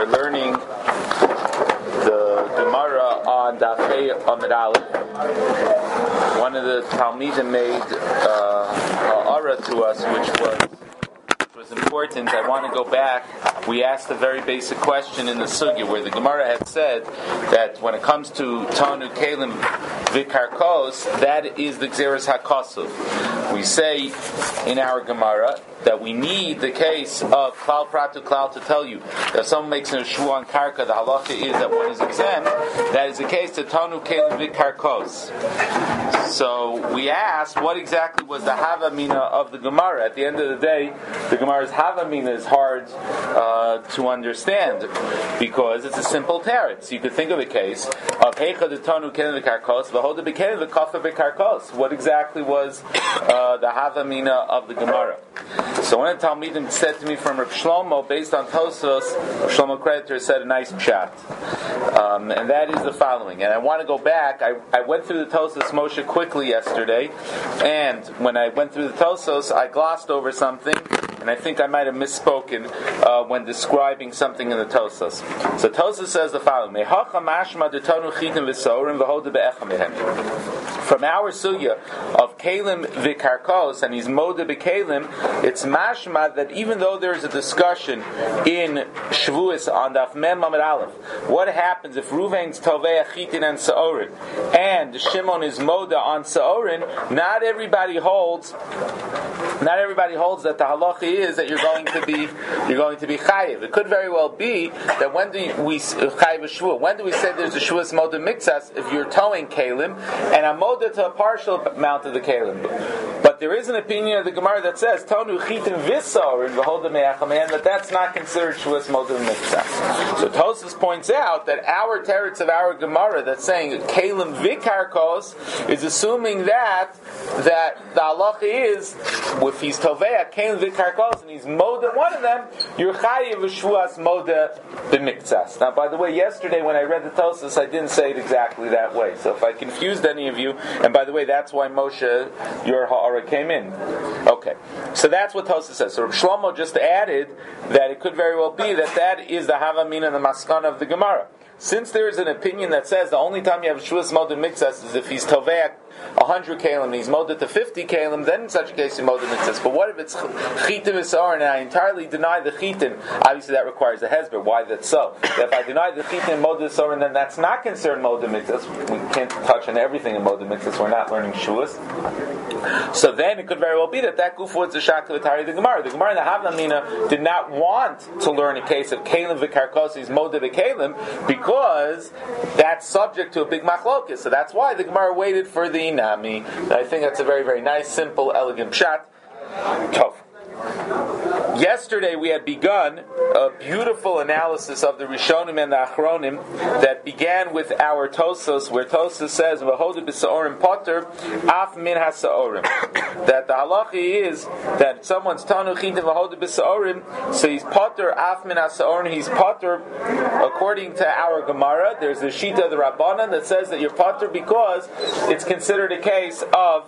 We're learning the Gemara on Daf Hey Amud Aleph. One of the Talmidim made ha'ara to us, which was important. I want to go back. We asked a very basic question in the Sugya, where the Gemara had said that when it comes to Tanu Kelim Vikarkos, that is the Gzeres HaKosuv. We say in our Gemara that we need the case of Klal Pratu Klal to tell you that if someone makes a Shvu on Karka, the halacha is that one is exempt. That is the case to Tanu Kelim Vikarkos. So we asked, what exactly was the Havamina of the Gemara? At the end of the day, the Gemara's Havamina is hard to understand because it's a simple teretz. You could think of a case of Heicha de Tanu Kelim Vikarkos, V'hoda Bekelim V'kafa Vikarkos. What exactly was the Havamina of the Gemara? So when a Talmidim said to me from Reb Shlomo, based on Tosfos, Reb Shlomo Creditor said a nice pshat. And that is the following. And I want to go back. I went through the Tosfos Moshe quickly yesterday, and when I went through the Tosfos, I glossed over something, and I think I might have misspoken when describing something in the Tosfos. So Tosfos says the following: from our sugya of Kelim Vikarkos, and he's Moda Bekalim, it's mashma that even though there is a discussion in Shavuos on Daf Mem Amud Aleph, what happens if Ruvain's Tovei Chitin and Seorin, and Shimon is Moda on Seorin? Not everybody holds that the halacha is that you're going to be chayiv. It could very well be that when do we chayiv a shvua? When do we say there's a shvuas moda mixas if you're towing kalim and a moda to a partial amount of the kalim? But there is an opinion of the Gemara that says tonu chitin visor and v'holda me'achaman, that that's not considered shvuas moda mixas. So Tosfos points out that our teretz of our Gemara that's saying kalim vikarkos is assuming that the halacha is if he's tovei kalim vikarkos and he's moda one of them, you're chayiv v'shvuas moda b'miktsas. Now, by the way, yesterday when I read the Tosfos, I didn't say it exactly that way. So if I confused any of you, and by the way, that's why Moshe, your ha'ara, came in. Okay, so that's what Tosfos says. So Reb Shlomo just added that it could very well be that is the Havamina and the Maskana of the Gemara. Since there is an opinion that says the only time you have Shvuas Moda Mixas is if he's Tovei 100 kalim and he's Moda to 50 kalim, then in such a case you Moda Mixas. But what if it's Chitin V'Sa'or and I entirely deny the Chitin? Obviously that requires a Hezber. Why that's so? If I deny the Chitin and Moda V'Sa'or, then that's not considered Moda Mixas. We can't touch on everything in Moda Mixas. We're not learning Shvuas. So then it could very well be that guf was the Shak of the Gemara. The Gemara in the Havamina did not want to learn a case of Kalim V'Karkosis Moda V'Kalim because that's subject to a big machlokes. So that's why the Gemara waited for the Nami. I think that's a very, very nice, simple, elegant pshat. Tov. Yesterday we had begun a beautiful analysis of the Rishonim and the Achronim that began with our Tosfos, where Tosfos says V'hoda b'Sa'orim potter af min haSa'orim, that the halacha is that someone's Tanu Chitin V'hoda b'Sa'orim, so he's potter af min haSa'orim, he's potter according to our Gemara. There's the Shita of the Rabbanan that says that you're potter because it's considered a case of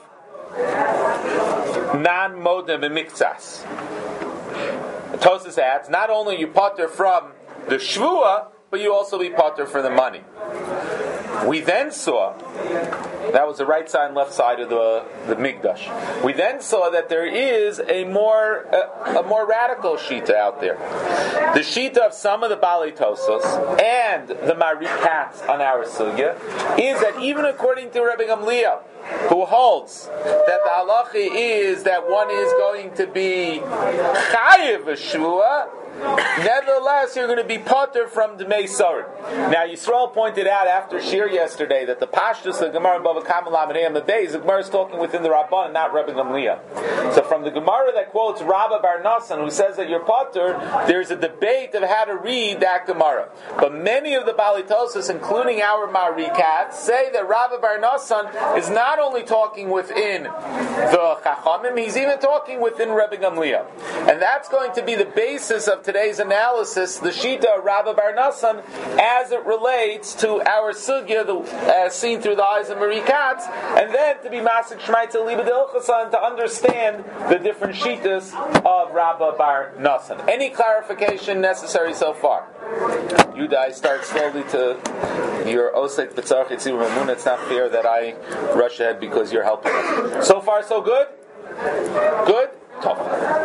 non-modem and miktsas. Tosfos adds, not only you potter from the shvua, but you also be potter for the money. We then saw, that was the right side and left side of the Mikdash. We then saw that there is a more radical shita out there. The shita of some of the Balei Tosfos and the Marikats on our sugya is that even according to Rabbi Gamliel, who holds that the halacha is that one is going to be chayiv shvua, nevertheless you're going to be potter from Dmei Sorin. Now Yisrael pointed out after Shir yesterday that the Pashtus of the Gemara Bava Kama Lamed and the Beis, the Gemara is talking within the Rabban and not Rabbi Gamliel. So from the Gemara that quotes Rabba Bar Nassan, who says that you're potter, there's a debate of how to read that Gemara. But many of the Balei Tosfos, including our Marikat, say that Rabba Bar Nassan is not only talking within the Chachamim, he's even talking within Rabbi Gamliel. And that's going to be the basis of today's analysis the Shita of Rabbi Bar Nassan as it relates to our sugya, as seen through the eyes of Marie Katz, and then to be Masik Shmaitza Liba D'Ilchasan to understand the different Shitas of Rabbi Bar Nassan. Any clarification necessary so far? Yudai starts slowly to your Osek B'tzarch Yitzir Ramun. It's not fair that I rush ahead because you're helping us. So far, so good? Good? Tough.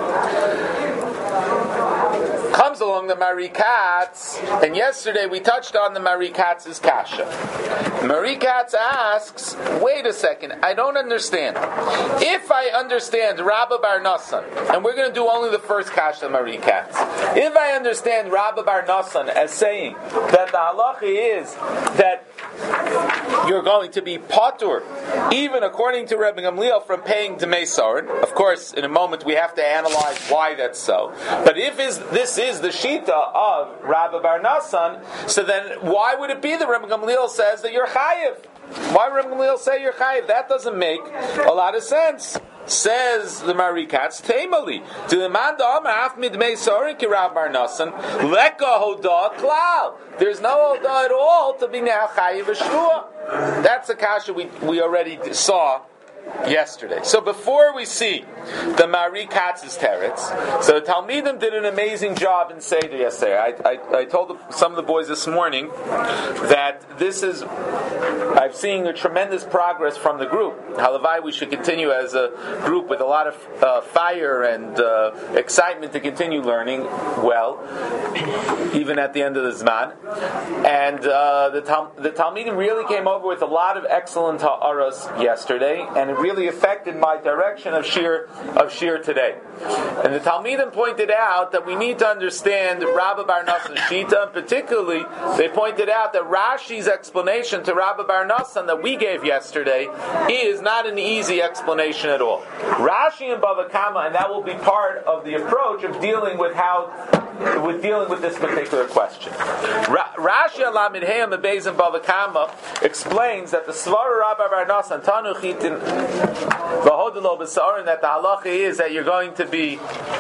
Comes along the Marie Katz, and yesterday we touched on the Marie Katz's kasha. Marie Katz asks, wait a second, I don't understand. If I understand Rabbi Bar Nassan, and we're going to do only the first kasha of Marie Katz, if I understand Rabbi Bar Nassan as saying that the halacha is that you're going to be patur, even according to Rebbe Gamliel, from paying Dmei Sarin. Of course, in a moment we have to analyze why that's so. But if this is the shita of Rabbi Bar Nassan, so then why would it be that Rebbe Gamliel says that you're chayiv? Why would Rebbe Gamliel say you're chayiv? That doesn't make a lot of sense. Says the Marie Katz, Taimali, to the man da Amar Af Midmei Sorin ki Rabbi Bar Nassan, Leka Hoda Klal. There's no Hoda at all to be now chayiv Shua. That's a kasha we already saw yesterday. So before we see the Marie Katz's teretz, so Talmidim did an amazing job in Seder yesterday. I told some of the boys this morning that this is, I'm seeing a tremendous progress from the group. Halavai, we should continue as a group with a lot of fire and excitement to continue learning well, even at the end of the Zman. And the Talmidim really came over with a lot of excellent ha'aras yesterday, and it really affected my direction of Shir today. And the Talmidim pointed out that we need to understand Rabbi Bar Nassan's Shita, and particularly they pointed out that Rashi's explanation to Rabbi Bar Nassan that we gave yesterday is not an easy explanation at all. Rashi and Bava Kama, and that will be part of the approach of dealing with this particular question. Rashi Alamid Hayam Beis and Bava Kama explains that the Svara Rabbi Bar Nassan Tanu Chitin V'hodelo B'Sa'arin, that the halacha is that you're going to be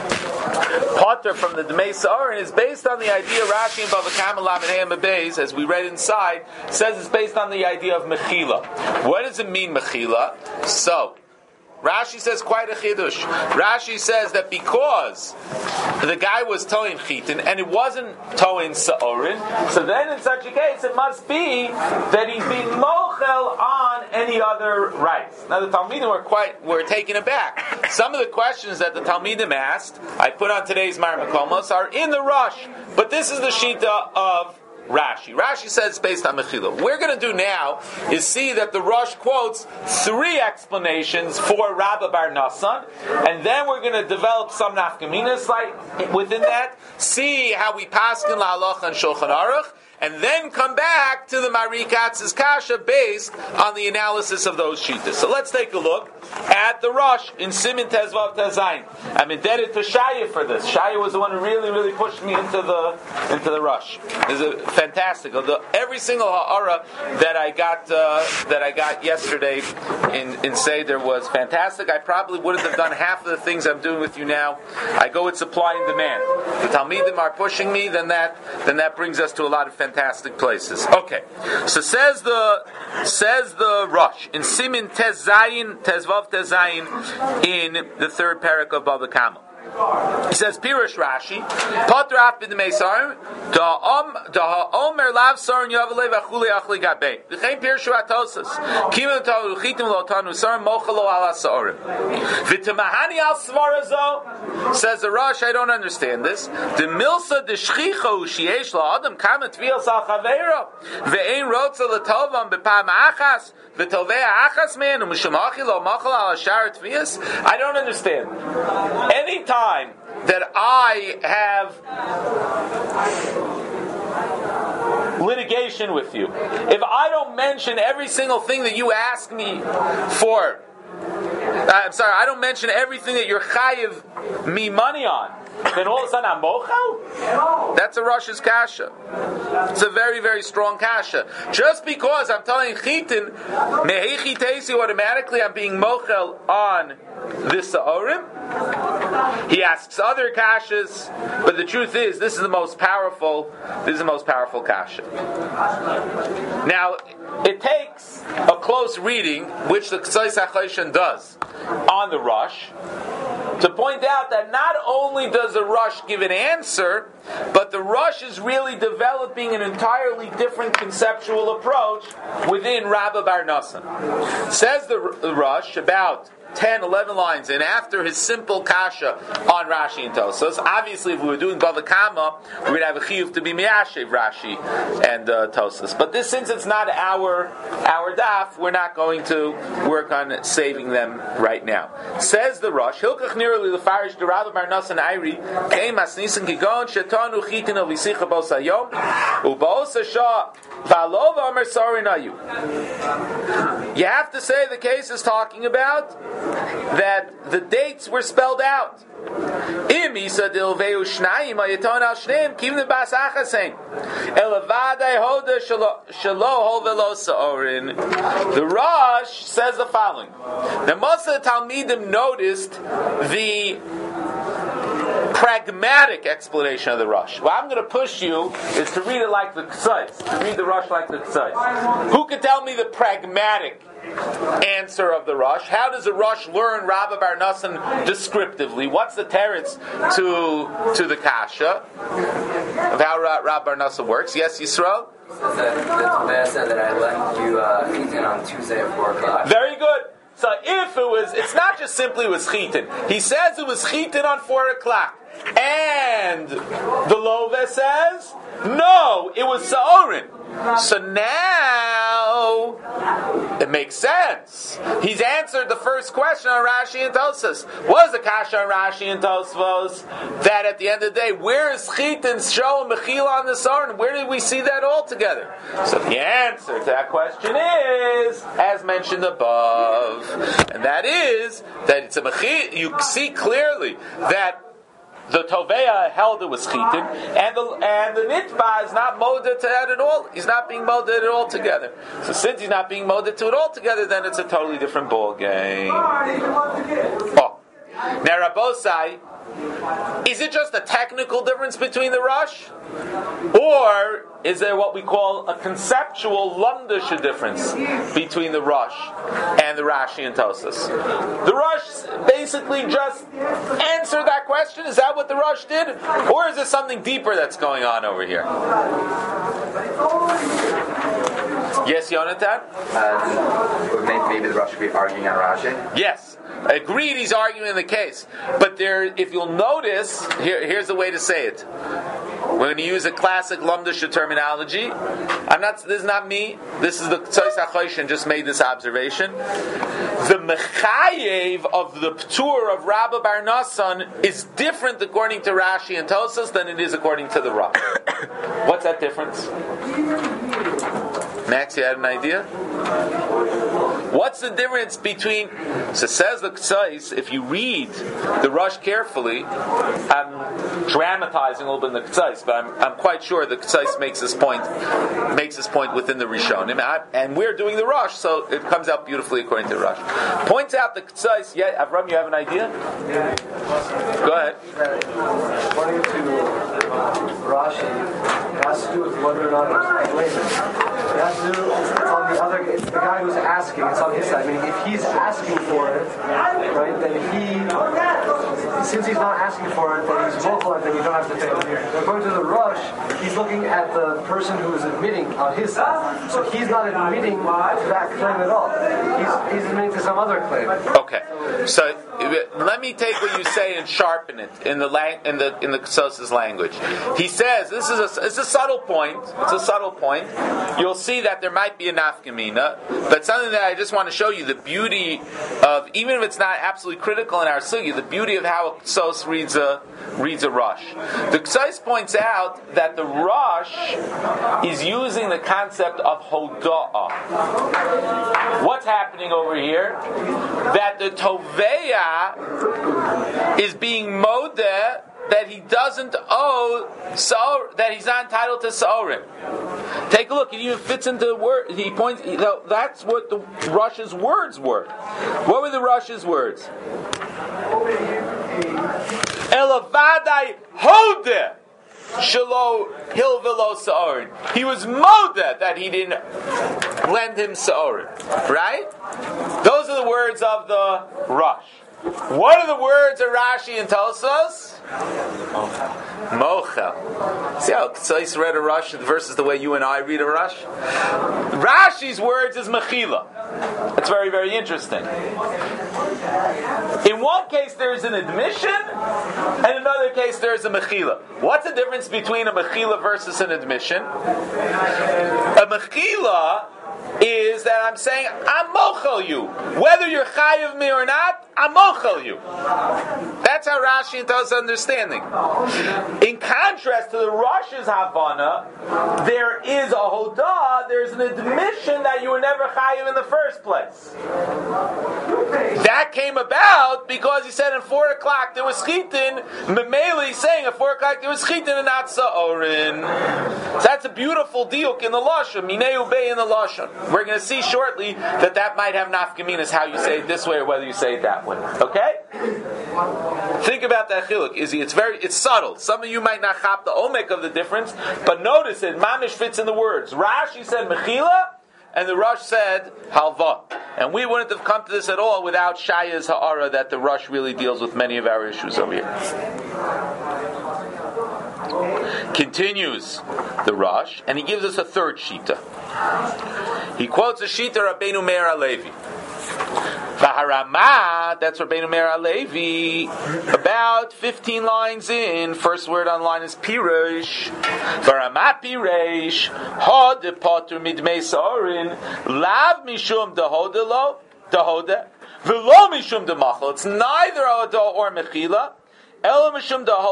potter from the Dmei Sa'arin, is based on the idea Rashi and Bava Kama Lamed Hayam Beis, as we read inside, says it's based on the idea of Mechila. What does it mean, Mechila? So Rashi says quite a chidush. Rashi says that because the guy was towing chitin and it wasn't towing sa'orin, so then in such a case it must be that he's being mochel on any other rights. Now the Talmidim were taken aback. Some of the questions that the Talmidim asked, I put on today's Mar Makomos, are in the rush, but this is the shita of Rashi. Rashi says it's based on Mechila. What we're going to do now is see that the Rosh quotes 3 explanations for Rabbi Bar Nassan, and then we're going to develop some nafkaminas like within that, see how we paskin la'aloch and Shulchan Aruch, and then come back to the Marie Katz's kasha based on the analysis of those shitas. So let's take a look at the Rosh in Simin Tezvav Tezayin. I'm indebted to Shaya for this. Shaya was the one who really pushed me into the Rosh. This is fantastic. Every single ha'ara that I got yesterday in Seder was fantastic. I probably wouldn't have done half of the things I'm doing with you now. I go with supply and demand. The Talmidim are pushing me, then that brings us to a lot of fantastic places. Okay, so says the Rosh in Simin Tezvav Tezayin in the 3rd parak of Bava Kama. He says, Pirush Rashi, Potter af b'dmei sarim, da omer lav sarim yavalei v'achuli achli gabei. V'chein Pirush Ratosas, Kimim ta'u chitim lo tanu sarim, mochalo ala sarim. V'temahani al svarazo, says the Rosh, I don't understand this. The milsa de shchicho sheyesh la adam kama tvil sal chaveira, ve'ein rotza l'tovam b'pam achas, v'tovea achas man, u'mishamachi lo mochalo ala shar tvias. I don't understand. Anytime that I have litigation with you, if I don't mention every single thing that you ask me for, I don't mention everything that you're chayiv me money on, then all of a sudden I'm mochel? That's a Rosh's kasha. It's a very, very strong kasha. Just because I'm telling chitin, mehechi teisi, automatically I'm being mochel on this sa'orim. He asks other kashas, but the truth is, this is the most powerful. This is the most powerful kasha. Now, it takes a close reading, which the Ksais HaChoshen does on the Rosh, to point out that not only does the Rosh give an answer, but the Rosh is really developing an entirely different conceptual approach within Rabba Bar Nosson. Says the Rosh about 10, 11 lines, and after his simple kasha on Rashi and Tosas. Obviously, if we were doing Bava Kama, we would have a chiyuv to be miyashiv Rashi and Tosas. But this, since it's not our daf, we're not going to work on saving them right now. Says the Rosh, Hilkach nirli lefarish derabba bar nasan ayri keim asnisin kigon shetanu chitin al visicha bosayom ubosa shah valova omer sorinayu. You have to say the case is talking about that the dates were spelled out. Im isa dilveu shnayim ayaton al shneim kivne bas achasein elavadai hoda shalo hol velo sa'orin. The Rosh says the following: the most of the Talmidim noticed the pragmatic explanation of the Rosh. What I'm going to push you is to read it like the Ksais, to read the Rosh like the Ksais. Who can tell me the pragmatic answer of the Rosh? How does the Rosh learn Rabba Bar Nosson descriptively? What's the teretz to the kasha of how Rabba Bar Nosson works? Yes, Yisrael? The Taveh said that I left you chitin on Tuesday at 4 o'clock. Very good. So if it was, it's not just simply it was chitin. He says it was chitin on 4 o'clock. And the Loveh says, no, it was Sa'orin. So now it makes sense. He's answered the first question on Rashi and Tosfos. What is the kasha on Rashi and Tosfos? That at the end of the day, where is chitin show mechila on the Sa'orin? Where did we see that all together? So the answer to that question is, as mentioned above, and that is that it's a mechila. You see clearly that the Tovea held it was chitin, and the nitba is not moded to that at all. He's not being moded at all together. So since he's not being moded to it all together, then it's a totally different ball game. Oh. Now Rabbosai, is it just a technical difference between the Rosh? Or is there what we call a conceptual lumdisha difference between the Rosh and the Rashi and Tosas? The Rosh basically just answered that question. Is that what the Rosh did? Or is there something deeper that's going on over here? Yes, Yonatan? Maybe the Rosh should be arguing on Rashi? Yes. Agreed, he's arguing the case. But there, if you'll notice, here's the way to say it. We're going to use a classic Lumdisha terminology. This is not me. This is the Tzais HaChoshen just made this observation. The Mechayev of the Ptur of Rabba Bar Nosson is different according to Rashi and Tosas than it is according to the Rosh. What's that difference? Max, you had an idea? What's the difference between... So says the Ksais, if you read the Rosh carefully, I'm dramatizing a little bit in the Ksais, but I'm quite sure the Ksais makes this point within the Rishonim, and we're doing the Rosh, so it comes out beautifully according to the Rosh. Points out the Ksais. Yeah, Avram, you have an idea? Yeah. Go ahead. According to Rashi, it has to do with whether or not it's layman. It has to do, it's on the other, it's the guy who's asking, it's on his side. I mean, if he's asking for it, right, then since he's not asking for it, then he's vocal, and then you don't have to take it here. According to the Rosh, he's looking at the person who is admitting on his side. So he's not admitting to that claim at all. He's admitting to some other claim. Okay. So let me take what you say and sharpen it in the Ksos's language. He says, it's a subtle point. It's a subtle point. You'll you'll see that there might be a nafkamina, but something that I just want to show you the beauty of, even if it's not absolutely critical in our sugya, the beauty of how a Ksos reads a Rosh. The Ksos points out that the Rosh is using the concept of hoda'ah. What's happening over here? That the Toveya is being modeh that he doesn't owe that he's not entitled to Sa'orim. Take a look; it even fits into the word. He points. That's what the Rosh's words were. What were the Rosh's words? Elavadai hodeh shelo hilvelo Sa'orim. He was modeh that he didn't lend him Sa'orim. Right? Those are the words of the Rosh. What are the words of Rashi and Tosfos? Mochel. See how Tzais read a Rosh versus the way you and I read a Rosh? Rashi's words is Mechila. That's very, very interesting. In one case there's an admission, and in another case there's a Mechila. What's the difference between a Mechila versus an admission? A Mechila is that I'm saying, I'm mochel you. Whether you're chayiv me or not, I'm mochel you. That's how Rashi and Tosfos understanding. In contrast to the Rosh's Havana, there is a hodah, there's an admission that you were never chayiv in the first place. That came about because he said at 4 o'clock there was chitin, Memeli saying at 4 o'clock there was chitin and not sa'orin. So that's a beautiful diuk in the Lashon, minei ubei in the Lashon. We're going to see shortly that might have nafkaminas how you say it this way or whether you say it that way. Okay? Think about that chiluk. It's subtle. Some of you might not chop the omek of the difference, but notice it. Mamish fits in the words. Rashi said mechila, and the Rosh said halva. And we wouldn't have come to this at all without Shaya's ha'ara that the Rosh really deals with many of our issues over here. Continues the Rosh, and he gives us a third shita. He quotes a shita Rabbeinu Meir HaLevi. Vaharama, that's Rabbeinu Meir HaLevi. About 15 lines in, first word on line is pirush. Vaharama pirush, hod potur midmei sa'orin, lav mishum dehodelo, dehoda, v'lo mishum demachal. It's neither hodah or mechila. It's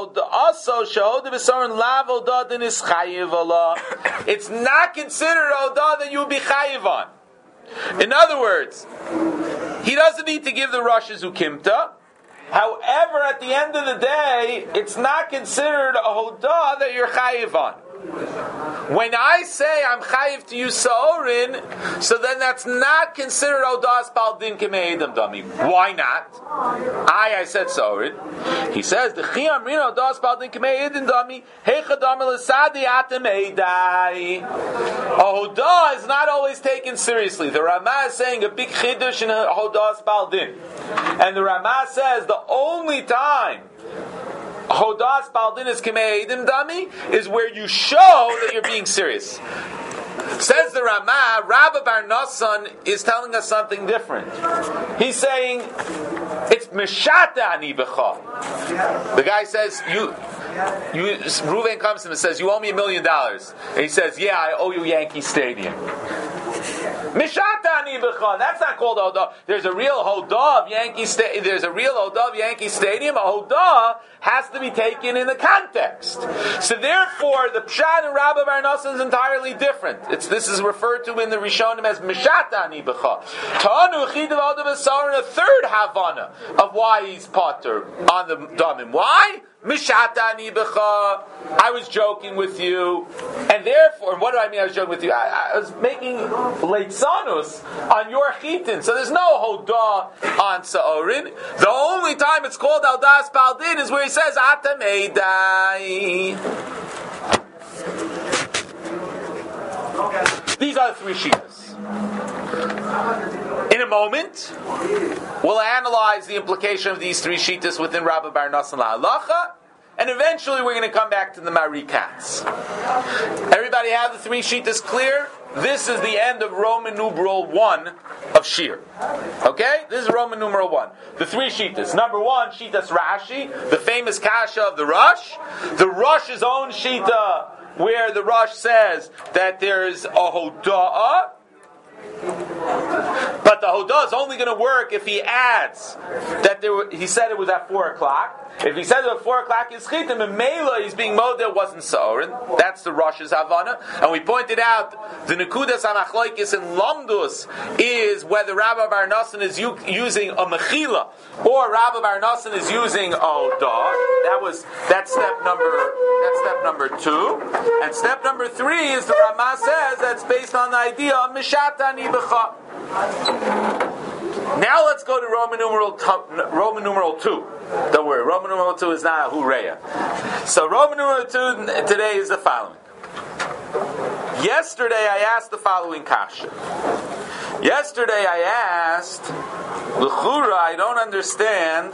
not considered odah that you would be chayiv on. In other words, he doesn't need to give the Rosh's ukimta. However, at the end of the day, it's not considered a hodah that you're chayiv on. When I say I'm chayiv to you sa'orin, so then that's not considered odas baldin k'mei edom dami. Why not? I said sa'orin. He says the chiyam rino odas baldin k'mei edom dami heichadam l'sadi atem eidai. A hodah is not always taken seriously. The Ramah is saying a big chiddush in a hodas baldin, and the Ramah says the only time Hodas Baldin is K'mei Eidim Dami is where you show that you're being serious. Says the Ramah, Rabbi Bar Nassan is telling us something different. He's saying, it's Meshata Ani B'cha. The guy says, Reuven comes to him and says, you owe me $1 million. And he says, yeah, I owe you Yankee Stadium. Mishata ani b'cha. That's not called a hodah. There's a real hodah of Yankee Stadium. There's a real hodah of Yankee Stadium. A hodah has to be taken in the context. So therefore, the pshat in Rabbi Bar Nassan is entirely different. This is referred to in the Rishonim as Mishata ani b'cha. Ta'anu chidav hodah v'sarin, a third havana of why he's potter on the damim. Why? Mishata ani b'cha. I was joking with you, and therefore, what do I mean? I was joking with you. I was making leitzanus on your chitin. So there's no hodah on sa'orin. The only time it's called aldas baldin is where he says atam eidai. These are the three shitas. In a moment, we'll analyze the implication of these three shitas within Rabbi Bar Nassan La'alacha, and eventually we're going to come back to the Mari Katz. Everybody have the three shitas clear? This is the end of Roman numeral 1 of Shir. Okay? This is Roman numeral 1. The three shitas. Number 1, shitas Rashi, the famous kasha of the Rosh. The Rosh's own shita where the Rosh says that there's a hoda'ah, but the hodah is only going to work if he adds that he said it was at 4 o'clock. If he says it at 4 o'clock, it's chitim, and Mela he's being modeh wasn't sa'orin. That's the Rosh's Havana. And we pointed out the Nekudas HaMachloikis in Lamdus is whether Rabbi Bar Nosson is using a mechila or Rabbi Bar Nosson is using a hodah. That's step number 2. And step number 3 is the Ramah says that's based on the idea of Mishatani B'cha. Now let's go to Roman numeral 2. Don't worry, Roman numeral 2 is not a hureya. So Roman numeral 2 today is the following. Yesterday I asked the following kasha. Yesterday I asked, l'chura, I don't understand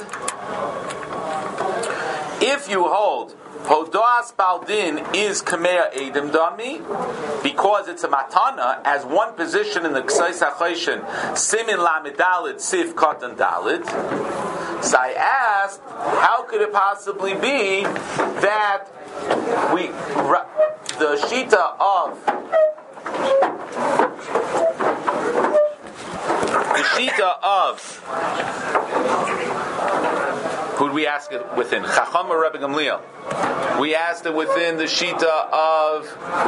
if you hold Hodas Baldin is Kamea Edim Dami because it's a matana as one position in the Ksais HaChayshin Simin Lamidalid Sif Katan Dalid. So I asked, how could it possibly be that the Shita of who did we ask it within? Chacham or Rebbe Gamliel? We asked it within the Shita of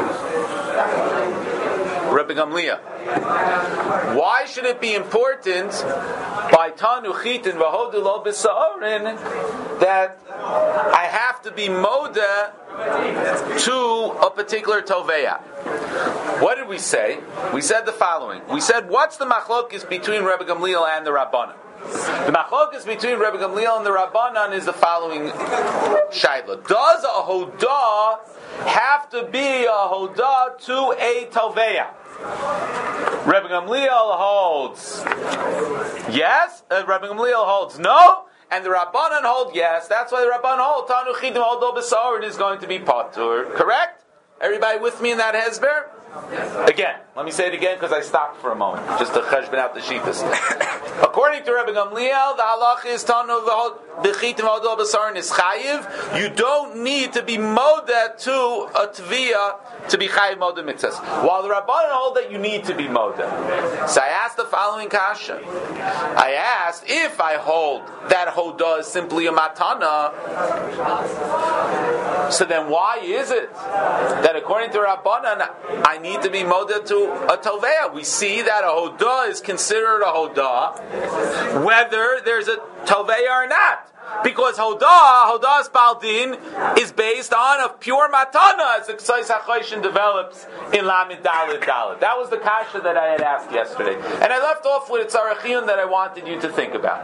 Rebbe Gamliel. Why should it be important by Tanu Chitin V'Hodu Lo B'Sa'orin that I have to be Moda to a particular Toveya? What did we say? We said the following. We said, what's the machlokes between Rebbe Gamliel and the Rabbanan? The machlokes between Rebbe Gamliel and the Rabbanan is the following shaila. Does a hodah have to be a hodah to a toveya? Rebbe Gamliel holds yes, Rebbe Gamliel holds no, and the Rabbanan hold yes. That's why the Rabbanan hold Tanu Chidim Hodo B'Sa'orin is going to be patur. Correct? Everybody with me in that hezber? Again, let me say it again because I stopped for a moment, just to cheshbon out the sheetas. According to Rebbe Gamliel, the halach is Tanu B'Chitim Hodo B'Sa'orin is chayiv. You don't need to be moda to a tviyah to be chayiv moda mitzvahs. While the Rabbanan hold that you need to be moda. So I asked the following kasha. I asked, if I hold that hodah is simply a matana, so then why is it that according to Rabbanan I need to be moda to a toveya? We see that a hodah is considered a hodah whether there's a toveya or not. Because Hodah's Baldin is based on a pure matana as the Ksais HaChayshin develops in Lamed Daled Daled. That was the kasha that I had asked yesterday. And I left off with a tzarachiyun that I wanted you to think about.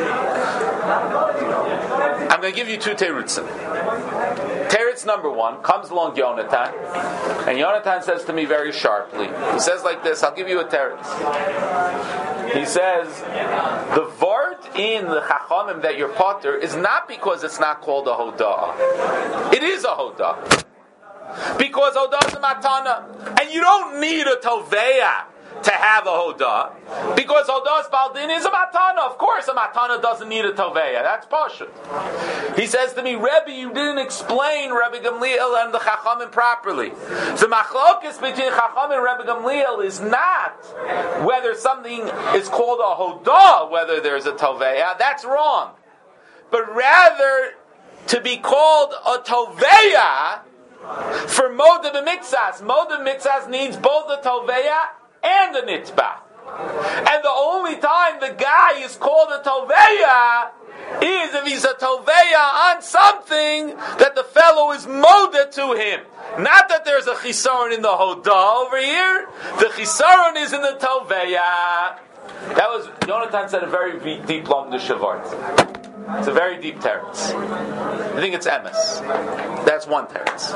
I'm going to give you 2 terutzim. Teretz number 1 comes along Yonatan, and Yonatan says to me very sharply, he says like this, I'll give you a teretz. He says, the vort in the Chachamim that you're potter is not because it's not called a hodah. It is a hodah. Because hodah is a matana. And you don't need a toveya to have a hodah. Because hodah's baldin is a matana. Of course a matana doesn't need a toveya. That's pashut. He says to me, Rebbe, you didn't explain Rebbe Gamliel and the Chachamim properly. The machlokes between Chacham and Rebbe Gamliel is not whether something is called a hodah, whether there's a toveya. That's wrong. But rather to be called a toveya for moda b'mitzas. Moda b'mitzas needs both a toveya and a nitba. And the only time the guy is called a toveya is if he's a toveya on something that the fellow is moda to him. Not that there's a chisaron in the hodah over here. The chisaron is in the toveya. That was, Yonatan said a very deep lamda shavart. It's a very deep teretz. I think it's emes. That's one teretz.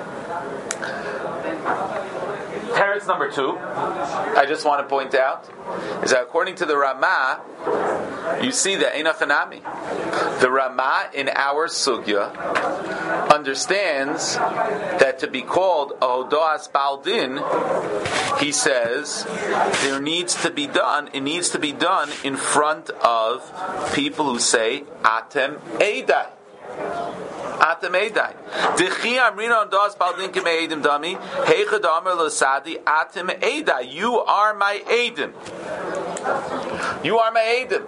Teretz number 2, I just want to point out, is that according to the Ramah, you see that Einachanami. The Ramah in our sugya understands that to be called a hodas baldin, he says it needs to be done in front of people who say Atem Eidai. Atem Eidai. Dechi Amrina Ondas Baldin Kemei Eidim Dami. Heicha Damer Losadi Atem Eidai. You are my Eidim. You are my Eidim.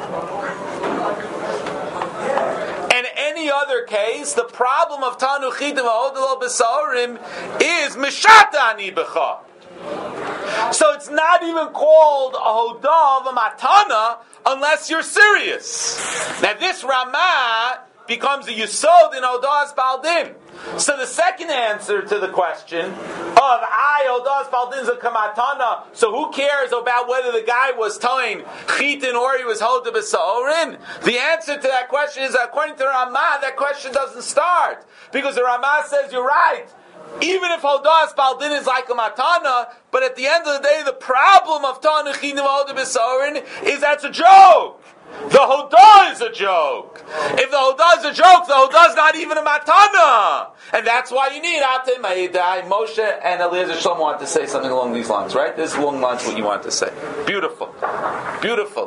In any other case, the problem of Tanu Chidim Ha'odel B'Saorim is Mishata Ani B'cha. So it's not even called a Hodah of a Matana unless you're serious. Now this Ramah becomes a Yisod in Hodah Baldin. So the second answer to the question of Hodah Baldin is a Kamatana, so who cares about whether the guy was telling Chitin or he was Hodah B'Saorin? The answer to that question is, according to Ramah, that question doesn't start. Because the Ramah says, you're right, even if Hodah Baldin is like a Matana, but at the end of the day, the problem of Tanu Chidim Hodah B'Saorin is that's a joke. The Hodah is a joke. If the Hodah is a joke, the Hodah is not even a Matana. And that's why you need Atem Eidai. Moshe and Eliezer Shlomo want to say something along these lines, right? This is along the lines what you want to say. Beautiful. Beautiful.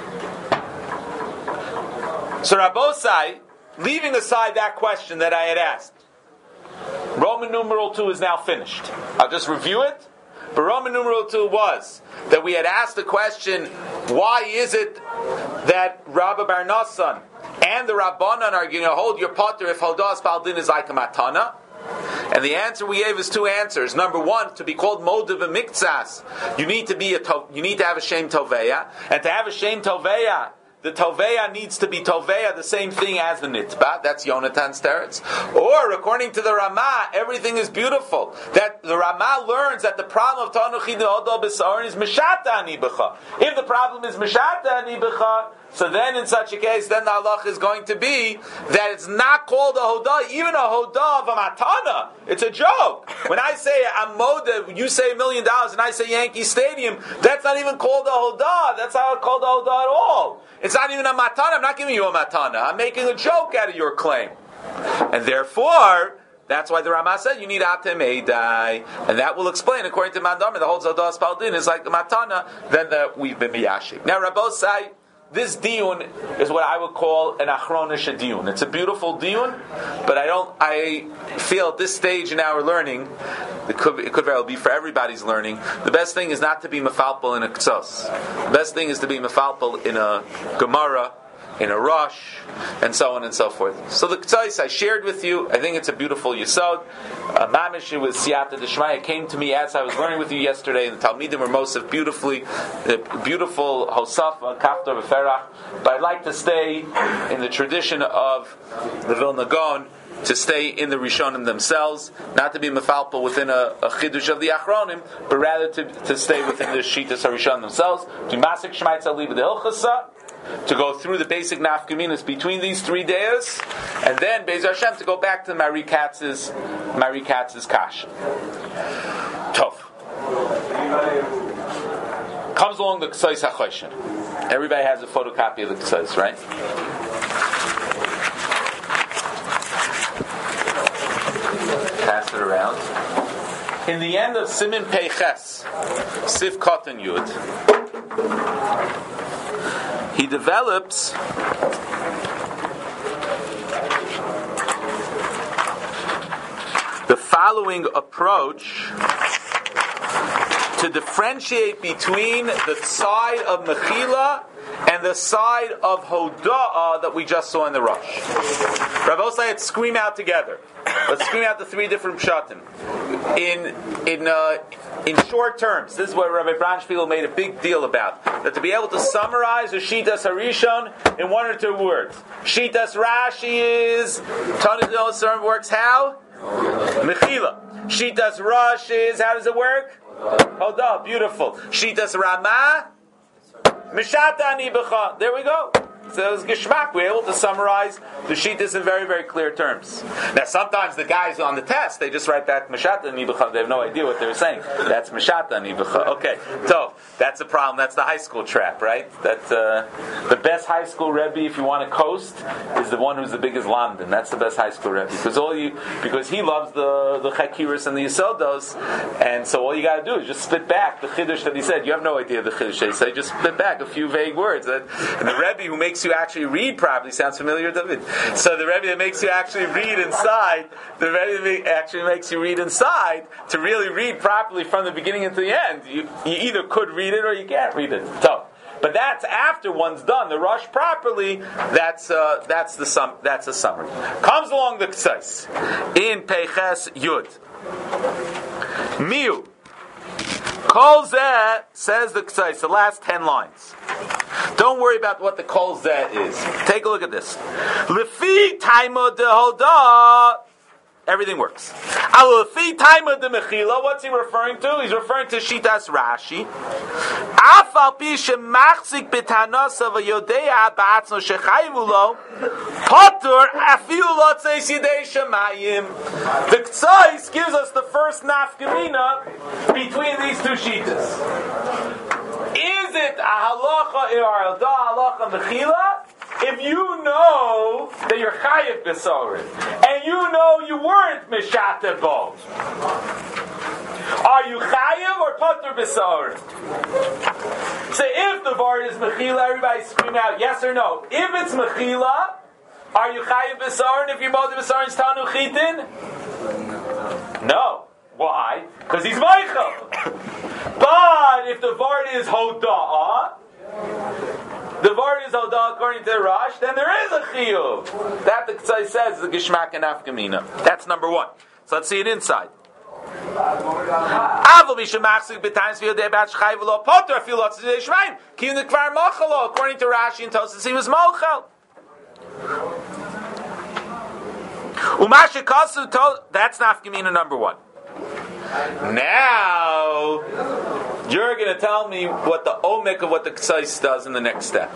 So Rabbosai, leaving aside that question that I had asked, Roman numeral 2 is now finished. I'll just review it. But Roman numeral 2 was that we had asked the question, why is it that Rabbi Bar Nassan and the Rabbanan are going to hold your potter if Hodah Baldin is like a Matana? And the answer we gave is two answers. Number one, to be called Modav Miktsas, you need to have a Shem Toveya, and to have a Shem Toveya, the Toveya needs to be Toveya, the same thing as the Nitba. That's Yonatan's teretz. Or, according to the Ramah, everything is beautiful. That the Ramah learns that the problem of Tanu Chidim Hodah B'Saorin is Mishata Ani B'cha. If the problem is Mishata Ani B'cha, so then in such a case, then the halach is going to be that it's not called a Hodah, even a Hodah of a Matana. It's a joke. When I say I'm Modav, you say $1 million, and I say Yankee Stadium, that's not even called a Hodah. That's not called a Hodah at all. It's not even a Matana. I'm not giving you a Matana. I'm making a joke out of your claim. And therefore, that's why the Ramah said you need Atem Eidai. And that will explain, according to Mandamer, the whole Hodah Baldin is like a Matana, then we've been Miyashik. Now, Rabbosai, this diyun is what I would call an achronish diyun. It's a beautiful diyun, but I feel at this stage in our learning, it could very well be for everybody's learning, the best thing is not to be mefalpel in a ksos. The best thing is to be mefalpel in a Gemara, in a Rosh, and so on and so forth. So the K'tzais I shared with you, I think it's a beautiful Yesod. Mamish with Siyata Deshmaya came to me as I was learning with you yesterday, and the Talmidim were Mosef beautiful Hosafa, Kaftor V'Ferach, but I'd like to stay in the tradition of the Vilna Gaon, to stay in the Rishonim themselves, not to be mefalpel within a chidush of the Achronim, but rather to stay within the Shitas HaRishonim themselves, to Masik Shmaitz Ali B'Dehilchasa, to go through the basic nafkaminas between these 3 days, and then Be'ez Hashem to go back to Mari Katz's kash. Tov. Comes along the K'tzais HaChoshen. Everybody has a photocopy of the K'tzais, right? Pass it around. In the end of Simin Peiches, Sif Kotan Yud, he develops the following approach to differentiate between the side of Mechila and the side of Hoda'ah that we just saw in the Rosh. Rav Osai, let's scream out together. Let's scream out the 3 different pshatim. In short terms, this is what Rabbi Branchfield made a big deal about. That to be able to summarize a Shitas Harishon in 1 or 2 words. Shitas Rashi is, Tanit Yosef works how? Mechila. Shitas Rosh is, how does it work? Hodah, beautiful. Shitas Ramah, Mishata Ani B'cha. There we go. So it was Geshmak. We're able to summarize the Shitas in very, very clear terms. Now, sometimes the guys on the test, they just write back Mishata Ani B'cha. They have no idea what they're saying. That's Mishata Ani B'cha. Okay, so that's the problem. That's the high school trap, right? That's the best high school Rebbe, if you want to coast, is the one who's the biggest London. That's the best high school Rebbe. Because he loves the Chakiris and the Yisodos, and so all you got to do is just spit back the Chiddush that he said. You have no idea the Chiddush that he said. Just spit back a few vague words. And the Rebbe who makes makes you actually read properly. Sounds familiar, David? So the Rebbe that makes you actually read inside, the Rebbe that actually makes you read inside to really read properly from the beginning into the end. You either could read it or you can't read it. So, but that's after one's done the rush properly. That's a summary. Comes along the Ksais in Peiches Yud. Miu. Kol Zeh, says the Ksais, the last 10 lines. Don't worry about what the Kol Zeh is. Take a look at this. Lefi Taima de Hoda. Everything works. Lefi Taima de Mechila. What's he referring to? He's referring to Shitas Rashi. Afal pi shemachzik b'tanosav v'yodea ba'atzno shechayivu lo potur afilu lo tzeis yidei shemayim. The Ksais gives us the first nafkamina between these two shitas. Is it a halacha or a halacha mechila? If you know that you're chayiv b'sorin, and you know you weren't mishata bo, are you chayiv or potter b'sorin? So if the vart is mechila, everybody scream out yes or no. If it's mechila, are you chayiv b'sorin if your moed b'sorin is tanu chitin? No. Why? Because he's Michael. But if the vart is hoda'ah, the vart is hoda'ah according to the Rash, then there is a chiyuv. That the Ksai says the gishmak and afkamina. That's number one. So let's see it inside. According to Rashi and Tosas, he was mochel. That's nafkamina number one. Now you're going to tell me what the omek of what the Ksais does in the next step.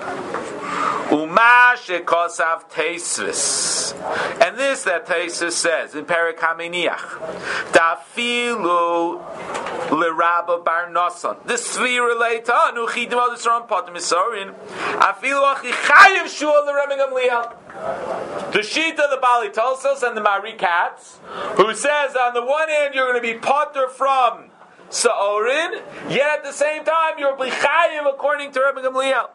Umashikosav Teisvis, and this that Teisvis says in Perek HaMeniach, Dafilu L'Rabba Bar Noson. This Svira Leita Nuchidim Odisron Potem Isorin Afilu Achichayev Shul L'Rebbe Gamliel. The Shita, the Bali Tosos, and the Mari Katz, who says on the one hand you're going to be potter from Sa'orin, yet at the same time you're B'chayev according to Rebbe Gamliel.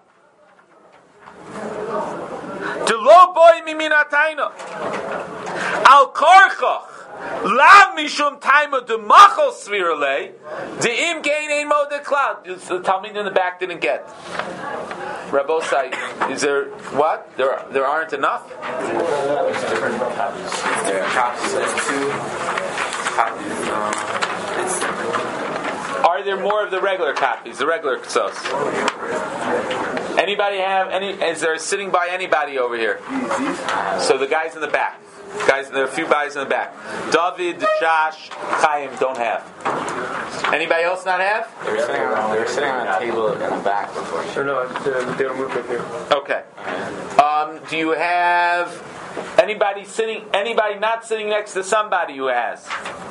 To lo boy miminatayna al korchach lam mishum taima de machol svirale de im gain ein mo de cloud. The Talmud in the back didn't get. Rabbosai, is there what? There aren't enough. There's different copies. There's copies. There's two copies. It's different. Are there more of the regular copies? The regular ksos. Anybody have any? Is there sitting by anybody over here? So the guys in the back. There are a few guys in the back. David, Josh, Chaim don't have. Anybody else not have? They were sitting on a table in the back before. No, they don't move here. Okay. Do you have anybody not sitting next to somebody who has?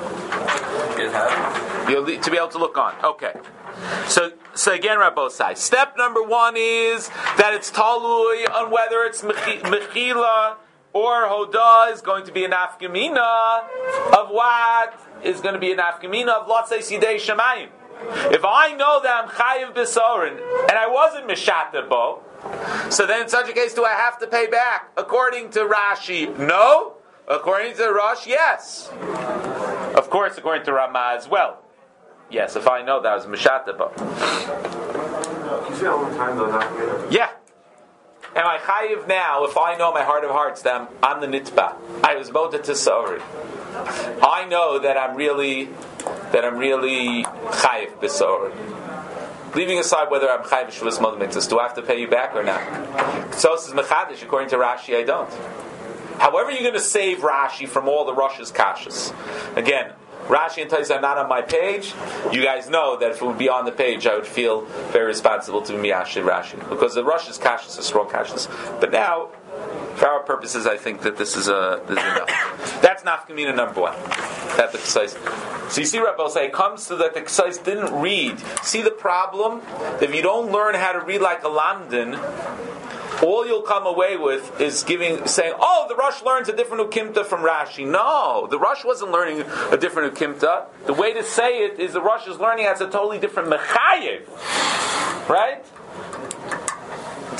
You'll to be able to look on. Okay. So again, Rabbosai. Step number one is that it's talui on whether it's mechila or hoda is going to be an afkamina of what is going to be an afkamina of lotzei sidei shemayim. If I know that I'm chayiv b'sorin and I wasn't mishata bo, so then in such a case do I have to pay back? According to Rashi, no. According to Rosh, yes. Of course, according to Ramah as well. Yes, if I know that I was mishata bo. Can you say all the time though, not yeah. Am I chayiv now if I know in my heart of hearts that I'm the nitba? I was moted to sorry. I know that I'm really chayiv b'sorry. Leaving aside whether I'm chayiv b'shuvas modem mitzvahs, do I have to pay you back or not? Sos is mechadish. According to Rashi, I don't. However, you're going to save Rashi from all the Rosh's kashas. Again, Rashi and Tais are not on my page. You guys know that if it would be on the page, I would feel very responsible to Miyashi Rashi, because the Rosh's kashas are strong kashas. But now, for our purposes, I think that this is enough. That's nafkamina number one. That the Ksais. So you see, Rabbi say it comes to that the Ksais didn't read. See the problem? If you don't learn how to read like a lamdan, all you'll come away with is saying, oh, the Rosh learns a different ukimta from Rashi. No, the Rosh wasn't learning a different ukimta. The way to say it is the Rosh is learning as a totally different mechayev. Right? It's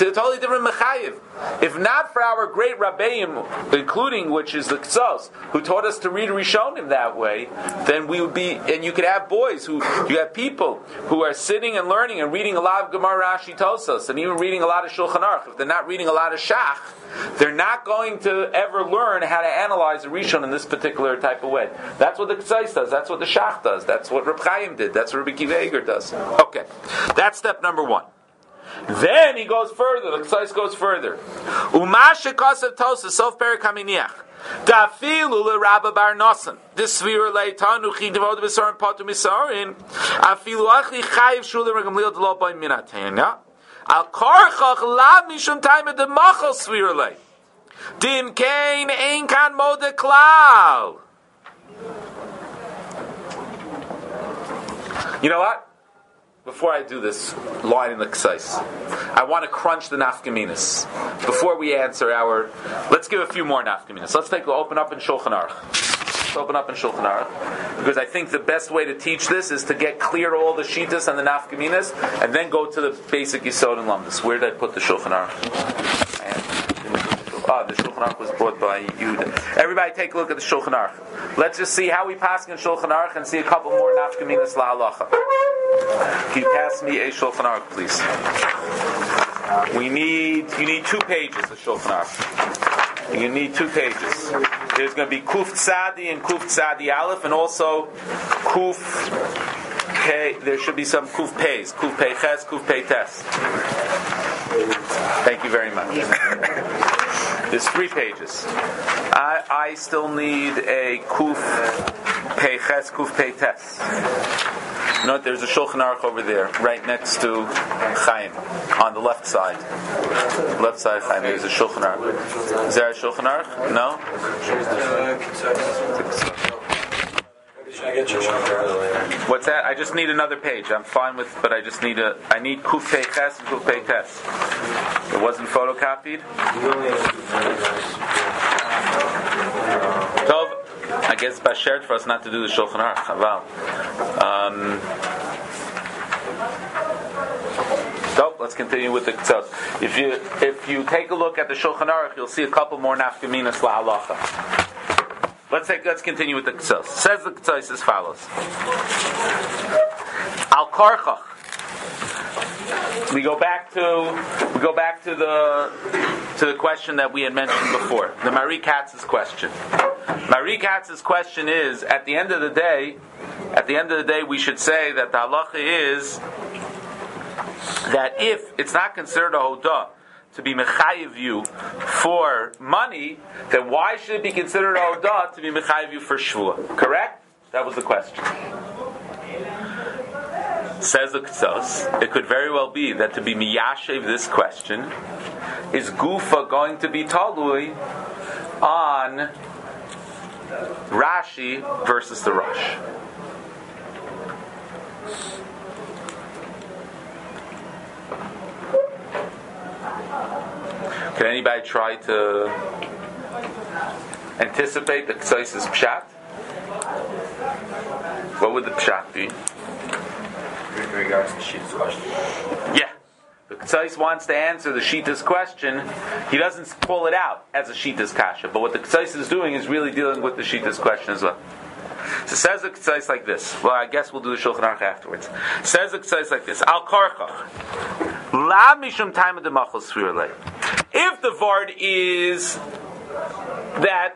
to a totally different mechayiv. If not for our great Rabbeim, including which is the Ksos, who taught us to read Rishonim that way, then we would be, and you could have boys you have people who are sitting and learning and reading a lot of Gemara, Rashi, Tosas, and even reading a lot of Shulchan Aruch. If they're not reading a lot of Shach, they're not going to ever learn how to analyze a Rishon in this particular type of way. That's what the Ksos does. That's what the Shach does. That's what Reb Chaim did. That's what Rabbi Kiva Eger does. Okay, that's step number one. Then he goes further. The Ksos goes further. Umashe kasav Tosas sof perik haminiach. Dafilu le Rabba bar Nosan. This svir leitanu chi devod besarim patu misarin. Afilu achli chayiv shule regamliel delo by minatena. Al karchach lav mishum taime de machal svir le. Dim kain ein kan mode klal. You know what? Before I do this line in the Ksos, I want to crunch the nafkaminas. Before we answer let's give a few more nafkaminas. Let's open up in Shulchan Aruch. Let's open up in Shulchan Aruch, because I think the best way to teach this is to get clear all the shitas and the nafkaminas, and then go to the basic Yisod and Lamdas. Where did I put the Shulchan Aruch? The Shulchan Aruch was brought by Yehuda. Everybody take a look at the Shulchan Aruch. Let's just see how we pass in Shulchan Aruch and see a couple more nafkaminas la'alacha. Can you pass me a Shulchan Aruch, please? You need 2 pages of Shulchan Aruch. You need 2 pages. There's going to be Kuf Tzadi and Kuf Tzadi Aleph, and also Kuf Pei. There should be some Kuf Peis. Kuf Pei Ches, Kuf Pei Tes. Thank you very much. There's 3 pages. I still need a Kuf Pei Ches, Kuf Pei Tes. You know what? There's a Shulchan Aruch over there, right next to Chaim, on the left side. Left side of Chaim, there's a Shulchan Aruch. Is there a Shulchan Aruch? No? What's that? I just need another page. I'm fine with, but I need Kuf Pei Ches and Kuf Pei Tes. It wasn't photocopied? Tov, I guess it's bashared for us not to do the Shulchan Aruch. Chaval. So let's continue with the Ksos. If you take a look at the Shulchan Aruch, you'll see a couple more nafkaminas la'alacha. Let's continue with the Ksos. Says the Ksos as follows: Al Karchach. We go back to the question that we had mentioned before, the Marie Katz's question. Marie Katz's question is: at the end of the day, we should say that the halacha is that if it's not considered a hodah to be mechayiv you for money, then why should it be considered a hodah to be mechayiv you for shvua? Correct? That was the question. Says the Ksos, it could very well be that to be miyashev this question is gufa going to be talui on Rashi versus the Rosh. Can anybody try to anticipate the Ksos' pshat? What would the pshat be? In regards to Shita's question. Yeah. The Ksos wants to answer the Shita's question. He doesn't pull it out as a Shita's kasha, but what the Ksos is doing is really dealing with the Shita's question as well. So says the Ksos like this. Well, I guess we'll do the Shulchan Aruch afterwards. Says the Ksos like this. Al Karchach. La mishum time of the machal sfir lei. If the vard is that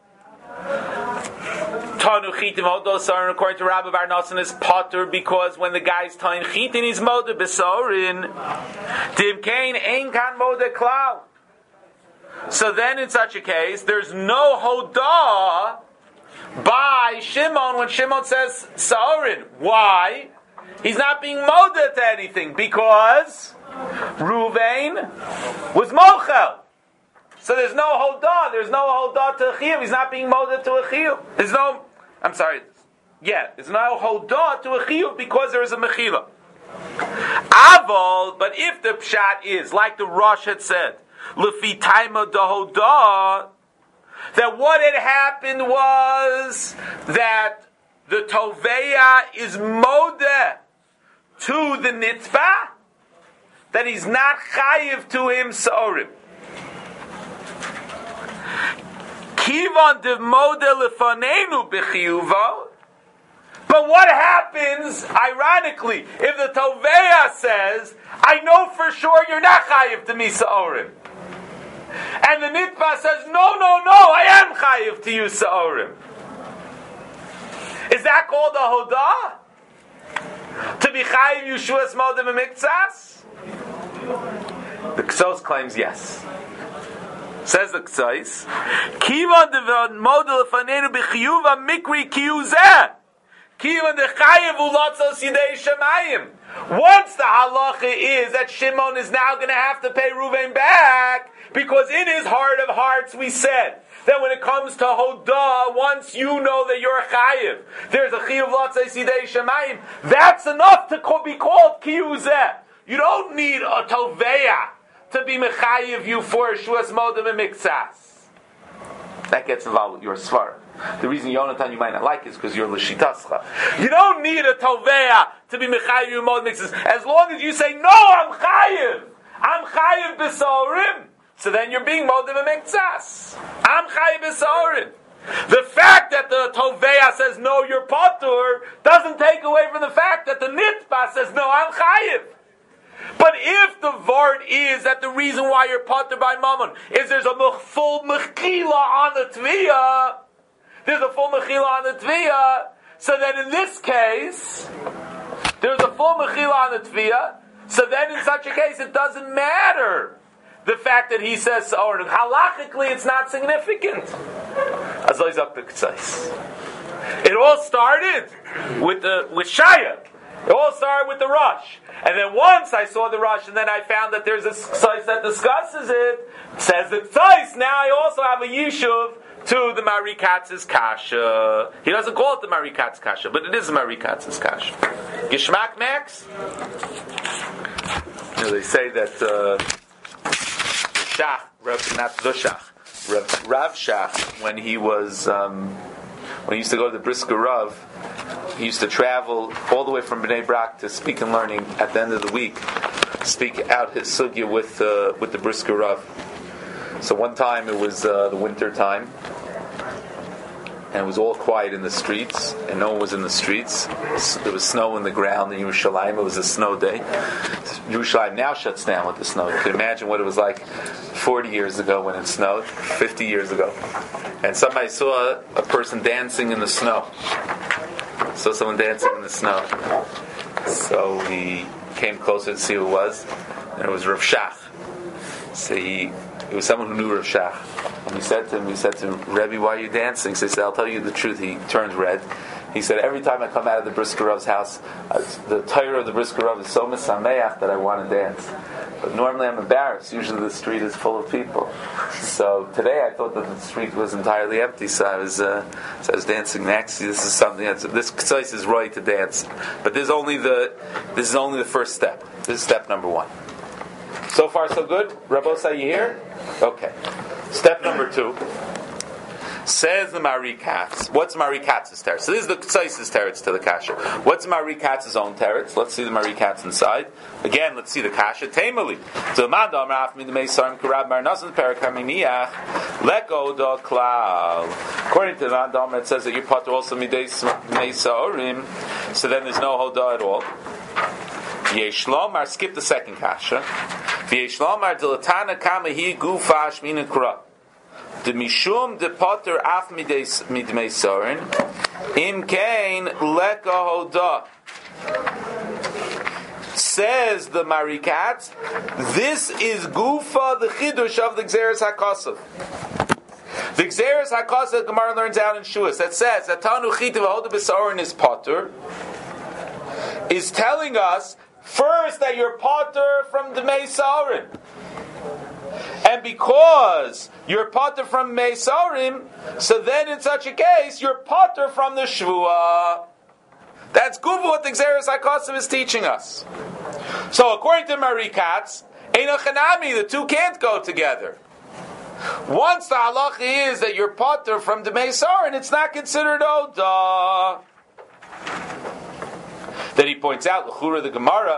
Tanu chitim hodos sarin, according to Rabbi Bar Nosan, is potter because when the guy's tying chitin, he's moda besarin. Dim kain ein kan moda klal. So then, in such a case, there's no hodah by Shimon when Shimon says sarin. Why? He's not being moda to anything because Ruvain was mochel. So there's no hodah. There's no hodah to a chiyuv. He's not being moda to a chiyuv. There's no hodah to a chiyuv because there is a mechila. Aval, but if the pshat is like the Rosh had said, lefi taima da hodah, that what had happened was that the toveya is moda to the nitzvah, that he's not chayiv to him Sa'orim. Kivan de model lefanenu b'chiyuva. But what happens, ironically, if the Toveya says, I know for sure you're not chayiv to me Sa'orim. And the Nitba says, no, I am chayiv to you Sa'orim. Is that called a Hodah? To be chayiv Yeshua's Modim and Miktsas? The Ksos claims yes. Says the Ksos, Kivan de model lefanenu b'chiyuva mikri kiyuzeh. Kivan de chayiv ulatzos yidei shemayim. Once the halacha is that Shimon is now going to have to pay Reuven back, because in his heart of hearts we said that when it comes to Hodah, once you know that you're a chayiv, there's a chiyuv latzos yidei shemayim. That's enough to be called kiyuzeh. You don't need a toveya to be mechayiv you for Shuas Modim and Miktsas. That gets involved with your svara. The reason Yonatan you might not like is because you're l'shitascha. You don't need a toveya to be mechayiv you Modim and Miktsas. As long as you say, no, I'm chayiv b'sorim. So then you're being Modim and Miktsas. I'm chayiv b'sorim. The fact that the toveya says, no, you're patur, doesn't take away from the fact that the nitba says, no, I'm chayiv. But if the vart is that the reason why you're patur by mammon is there's a full mechila on the tviyah, so then in this case, there's a full mechila on the tviyah, so then in such a case it doesn't matter the fact that he says, or halachically it's not significant. It all started with Shaya. It all started with the Rush. And then once I saw the Rush, and then I found that there's a Tzais that discusses it, says that Tzais, now I also have a Yishuv to the Marikatz's Kasha. He doesn't call it the Marikatz Kasha, but it is the Marikatz's Kasha. Gishmak Max? They say that Rav Shach, when he used to go to the Brisker Rav, he used to travel all the way from Bnei Brak to speak and learning at the end of the week, speak out his sugya with the Brisker Rav. So one time it was the winter time, and it was all quiet in the streets, and no one was in the streets. There was snow on the ground in Yerushalayim. It was a snow day. Yerushalayim now shuts down with the snow. You can imagine what it was like 40 years ago when it snowed, 50 years ago. And somebody saw a person dancing in the snow. Saw someone dancing in the snow. So he came closer to see who it was, and it was Rav Shach. So it was someone who knew Rav Shach. And he said to him, Rebbe, why are you dancing? So he said, I'll tell you the truth. He turned red. He said, every time I come out of the Brisker Rav's house, the Torah of the Brisker Rav is so misameach that I want to dance. But normally I'm embarrassed. Usually the street is full of people. So today I thought that the street was entirely empty, so I was dancing next. This is something this K'tzais is right to dance. But this is only the first step. This is step number 1. So far so good? Rabbosai, you here? Okay. Step number 2. Says the Marikatz. What's Marikatz's teretz? So this is the K'tzais' teretz to the Kasha. What's Marikatz's own teretz? Let's see the Marikatz inside. Again, let's see the Kasha. Tameli. So Mandam Raf min Meisarim Karab Marnasan Parakaminiach Leko Do Klal. According to the Mandam, it says that you're part also Midei Meisarim. So then there's no Hodah at all. Yeshlomar. Skip the second Kasha. Yeshlomar Dilatana Kamahi Gufash Mina Kra. The Mishum de Potter Af Midmei Sorin Im Kain Leka Hodah. Says the Marikatz, this is Gufa, the Chidush of the Gzeres HaKosav. The Gzeres HaKosav the Gemara learns out in Shuas that says that Tanu Chitiv Hodah B'Sorin is Potter, is telling us first that you're Potter from the Meisarim. And because you're pater from Meisarim, so then in such a case, you're pater from the Shvuah. That's good what the Gzeres HaKosav is teaching us. So according to Marikatz, Eino Chanami, the two can't go together. Once the halacha is that you're pater from the Meisarim, it's not considered Odah. Then he points out, L'chura the Gemara,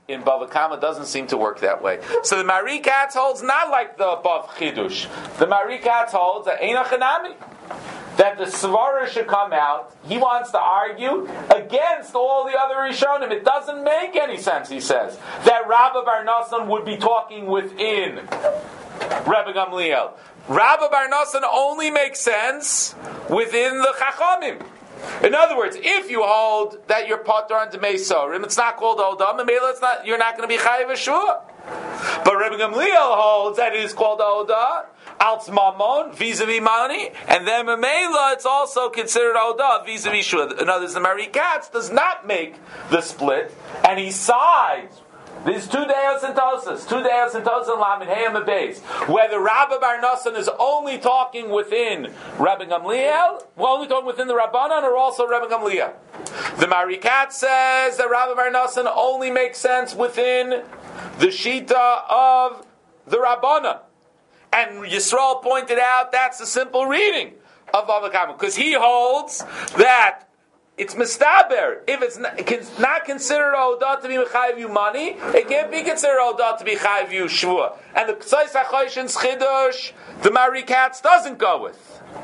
in Bava Kama doesn't seem to work that way. So the Mari Katz holds not like the above Chidush. The Mari Katz holds that Eina Chanami, that the Svara should come out. He wants to argue against all the other Rishonim. It doesn't make any sense, he says, that Rabbi Bar Nosson would be talking within Rebbe Gamliel. Rabbi Bar Nosson only makes sense within the Chachamim. In other words, if you hold that you're potter on Demei Sorim, it's not called Odam, and you're not going to be Chayiv Shua. But Rebbe Gamliel holds that it is called Odah, Alts Mamon, vis-a-vis money, and then Mamela, it's also considered Odah, vis-a-vis Shua. In other words, the Mari Katz does not make the split, and he sides. These 2 Deos and Tosas, and Lamed Hey and the base. Whether Rabbi Bar Nosson is only talking within Rabbi Gamliel, only talking within the Rabbanan, or also Rabbi Gamliel. The Mari Katz says that Rabbi Bar Nosson only makes sense within the Shita of the Rabbanan. And Yisrael pointed out that's a simple reading of Bava Kama, because he holds that it's mistaber. If it's not considered Odah to be Mechayiv you money, it can't be considered Odah to be Chayiv you Shvua. And the Ksais HaChoshen's Chidush, the Mari Katz doesn't go with.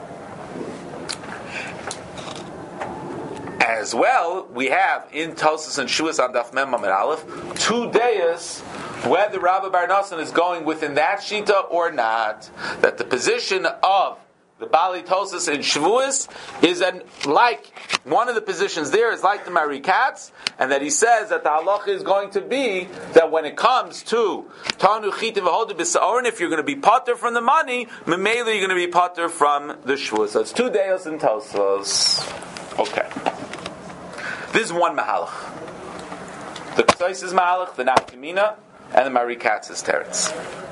As well, we have in Tosas and Shuas on Daf Mem Amud Aleph 2 days whether Rabbi Bar Nosson is going within that Shita or not. That the position of the Bali Tosas in Shavuos is like one of the positions there is like the Mari Katz, and that he says that the halacha is going to be that when it comes to Tanu Chitim V'Hodu B'Sa'orin, if you're going to be potter from the money, Memela you're going to be potter from the Shavuos. So it's 2 Deos and Tosas. Okay. This is one Mahalach. The Ksais is Mahalach, the Nafkamina, and the Mari Katz is Teretz.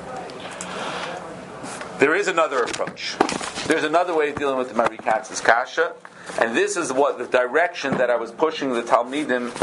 There is another approach. There's another way of dealing with the Mari Katz's kasha, and this is what the direction that I was pushing the Talmidim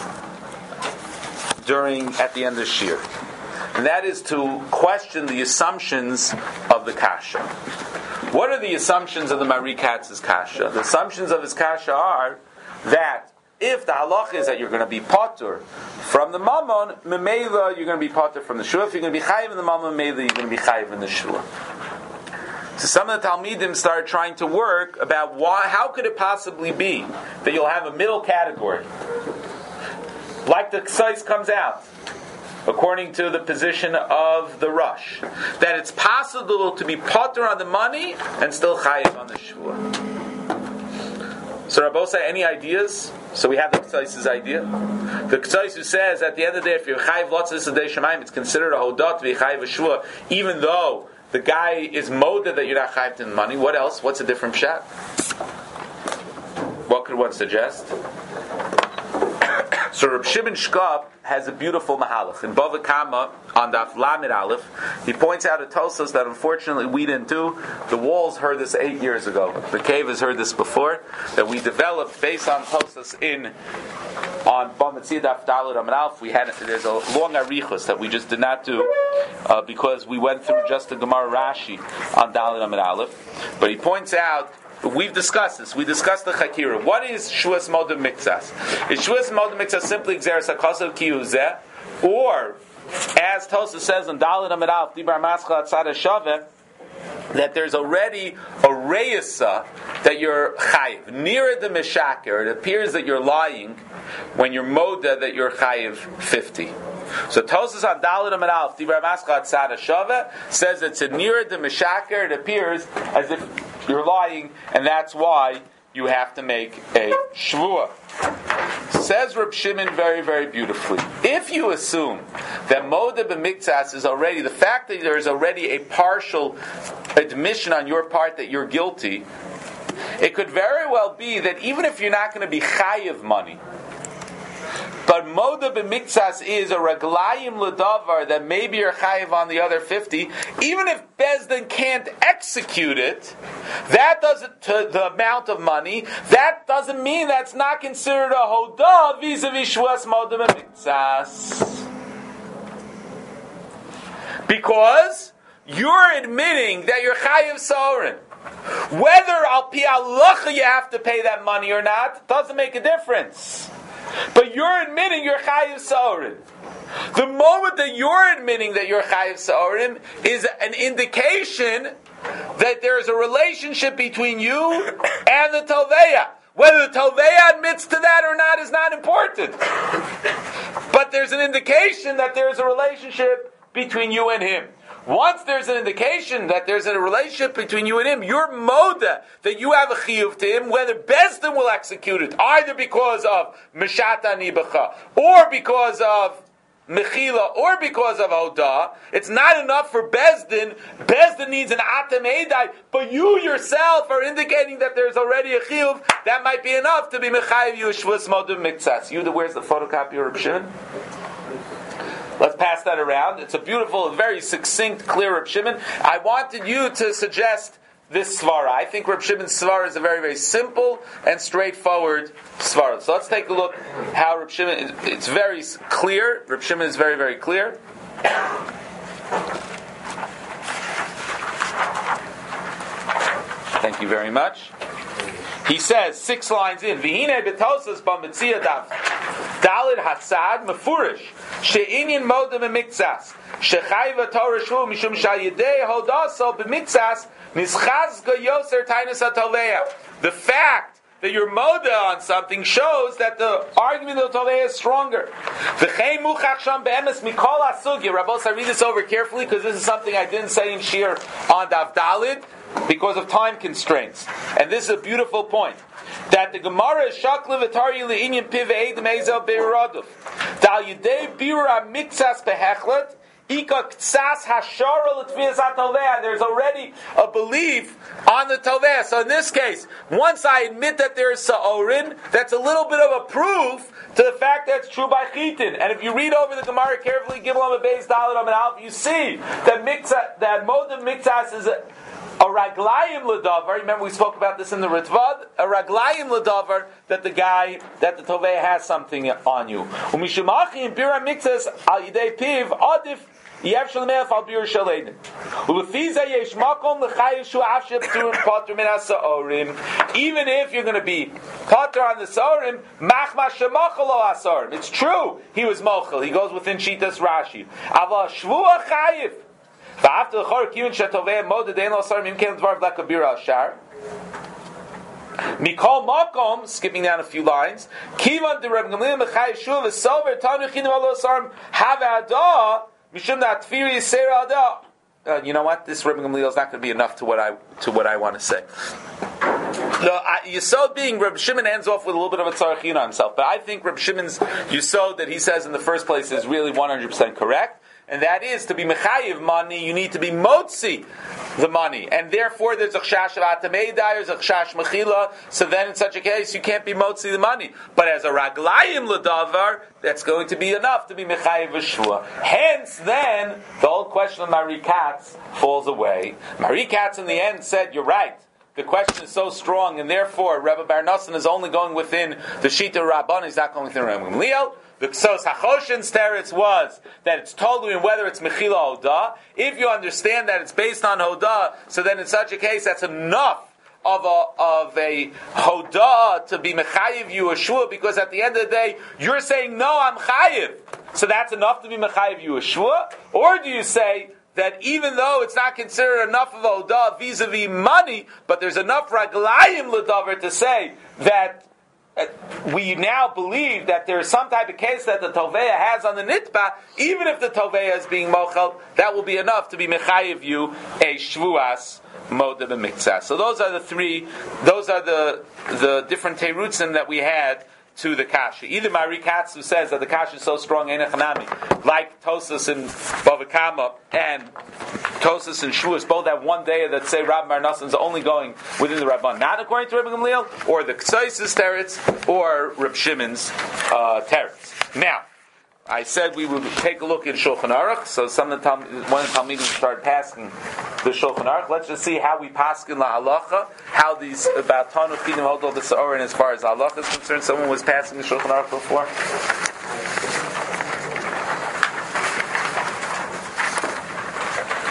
at the end of Shir. And that is to question the assumptions of the kasha. What are the assumptions of the Mari Katz's kasha? The assumptions of his kasha are that if the halach is that you're going to be potter from the mammon, memela you're going to be potter from the shua. If you're going to be chayiv in the mammon, memela you're going to be chayiv in the shua. So some of the Talmidim started trying to work about how could it possibly be that you'll have a middle category, like the Ksais comes out, according to the position of the Rush, that it's possible to be potter on the money and still chayiv on the shua. So Rabbi say, any ideas? So we have the Ksais' idea. The Ksais who says at the end of the day, if you're chayiv lotzis adei shemaim, it's considered a hodah to be chayiv a shua, even though the guy is moda that you're not chayiv in money. What else? What's a different pshat? What could one suggest? So Reb Shimon Shkop has a beautiful mahalach in Bava Kama on Daf Lamed Aleph. He points out at Tosas that unfortunately we didn't do. The walls heard this 8 years ago. The cave has heard this before. That we developed based on Tosas on Bamatzia Daf Dalet Amud Aleph. There's a long arichos that we just did not do because we went through just the Gemara Rashi on Dalet Amud Aleph. But he points out. We've discussed this. We discussed the Chakira. What is Shuas Modem Mixas? Is Shuas Modem Mixas simply Xeris HaKosav Kiyuzeh? Or, as Tosa says in Dalet Amud Aleph, Dibar Maschal Atzad HaShaveh, that there's already a reisa that you're chayiv. Near the Meshaker, it appears that you're lying when you're moda that you're chayiv 50. So Tosas on Dalet Amud Aleph, Dibar Maschal Atzad HaShaveh, says it's a near the Meshaker, it appears as if you're lying, and that's why you have to make a shvua. Says Reb Shimon very, very beautifully. If you assume that moda b'miktsas is already, the fact that there is already a partial admission on your part that you're guilty, it could very well be that even if you're not going to be chayiv money, but moda b'miktsas is a raglayim l'davar that maybe you're chayiv on the other 50. Even if Bezdin can't execute it, that doesn't to the amount of money. That doesn't mean that's not considered a hodah vis-a-vis shuas moda b'miktsas, because you're admitting that you're chayiv sorin. Whether al pi halacha you have to pay that money or not doesn't make a difference. but you're admitting you're chayiv sa'orim. The moment that you're admitting that you're chayiv sa'orim is an indication that there is a relationship between you and the Toveya. Whether the Toveya admits to that or not is not important. But there's an indication that there's a relationship between you and him. Once there's an indication that there's a relationship between you and him, you're moda that you have a chiyuv to him, whether Bezdin will execute it, either because of Meshata Nibacha, or because of Mechila, or because of Hodah. It's not enough for Bezdin. Bezdin needs an Atem Edai, but you yourself are indicating that there's already a chiyuv. That might be enough to be Mechayiv you Shvus Modum Miktsas. You, where's the photocopy of Reb Shimon? Let's pass that around. It's a beautiful, very succinct, clear Reb Shimon. I wanted you to suggest this svara. I think Reb Shimon's svara is a very, very simple and straightforward svara. So let's take a look how Reb Shimon is. It's very clear. Reb Shimon is very, very clear. Thank you very much. He says, 6 lines in, V'hine betosas b'mitzia daf Dalid Hassad Mefurish She'inyin modem b'miktsas She'chayva Torah Shvu Mishum Sha'yidei Hodaso b'miktsas Nischazga Yoser Tainus HaToveya. The fact that you're moda on something shows that the argument of the Toveya is stronger. V'chei muchach sham be'emes mikol ha'sugya. Rabbos, I read this over carefully because this is something I didn't say in Shir on Daf Dalid because of time constraints. And this is a beautiful point. That the Gemara is shakli v'tari le'inyan piv eidem ezel be'eraduf. Dal yidei bira mitzas behechlet ika ktsas hashara l'tvias ha'tovea. There's already a belief on the Tovea. So in this case, once I admit that there is Sa'orin, that's a little bit of a proof to the fact that it's true by Chitin. And if you read over the Gemara carefully, Gimel Amud Beis Dalet Amud Aleph, you see that Modem Miktsas is a raglayim l'davar. Remember we spoke about this in the Ritvad. A raglayim l'davar that the Tovei has something on you. Umishumachim in bira miktsas al yidei piv adif yev shlemeach al bir shalein. Ulefiza yesh makom l'chayiv shu avshep turun pater min hasaorim. Even if you're going to be pater on the saorim, machma shemachol lo hasaorim. It's true. He was mochel. He goes within Shitas Rashi. Aval shvua chayiv. After the Chor Kiyun Shetovei Moded Ein Lo Sarim Im Ken Dvar V'La Kabir Al Shar Mikol Makom, skipping down a few lines, Kivan de Reb Gamliel Mechayiv Shuv V'Sover Tanu Chinim Lo Sarim Have Adah Mishum Na'Tfiri Yiser Adah. You know what? This Reb Gamliel is not going to be enough to what I want to say. The Yisod being Reb Shimon ends off with a little bit of a tzarachin on himself, but I think Reb Shimon's Yisod that he says in the first place is really 100% correct. And that is, to be mechayiv money, you need to be motzi the money. And therefore there's a chash of atamei there's a chash mechila, so then in such a case you can't be motzi the money. But as a raglayim l'davar, that's going to be enough to be mechayiv v'shua. Hence then, the whole question of Mari Katz falls away. Mari Katz in the end said, you're right. The question is so strong, and therefore Rebbe Bar Nosson is only going within the Shita Rabban, he's not going within Rebbe Gamliel. The Ksos HaChoshen's teretz was that it's totally in whether it's Mechila Hodah. If you understand that it's based on Hodah, so then in such a case that's enough of a Hodah to be Mechayiv Yehoshua, because at the end of the day you're saying, no, I'm Chayiv. So that's enough to be Mechayiv Yehoshua? Or do you say that even though it's not considered enough of Hodah vis-a-vis money, but there's enough Raglayim L'davar to say that we now believe that there is some type of case that the Toveya has on the Nitba, even if the Toveya is being Mochel, that will be enough to be Mechayiv you a Shvuas Modeh B'Miktsas. So those are the different Terutzim that we had to the Kasha. Either Mari Katz, who says that the Kasha is so strong, Einachanami, like Tosas and Bava Kama and Tosas and Shvuas, both have one day that say Rabbi Bar Nosson is only going within the Rabban, not according to Rebbe Gamliel, or the Ksaisis teretz, or Reb Shimon's teretz. Now, I said we would take a look in Shulchan Aruch, so one of the Talmidim started passing the Shulchan Aruch. Let's just see how we paskin la halacha, how these about Tanu Chidim hold all the Sa'orin as far as halacha is concerned. Someone was passing the Shulchan Aruch before.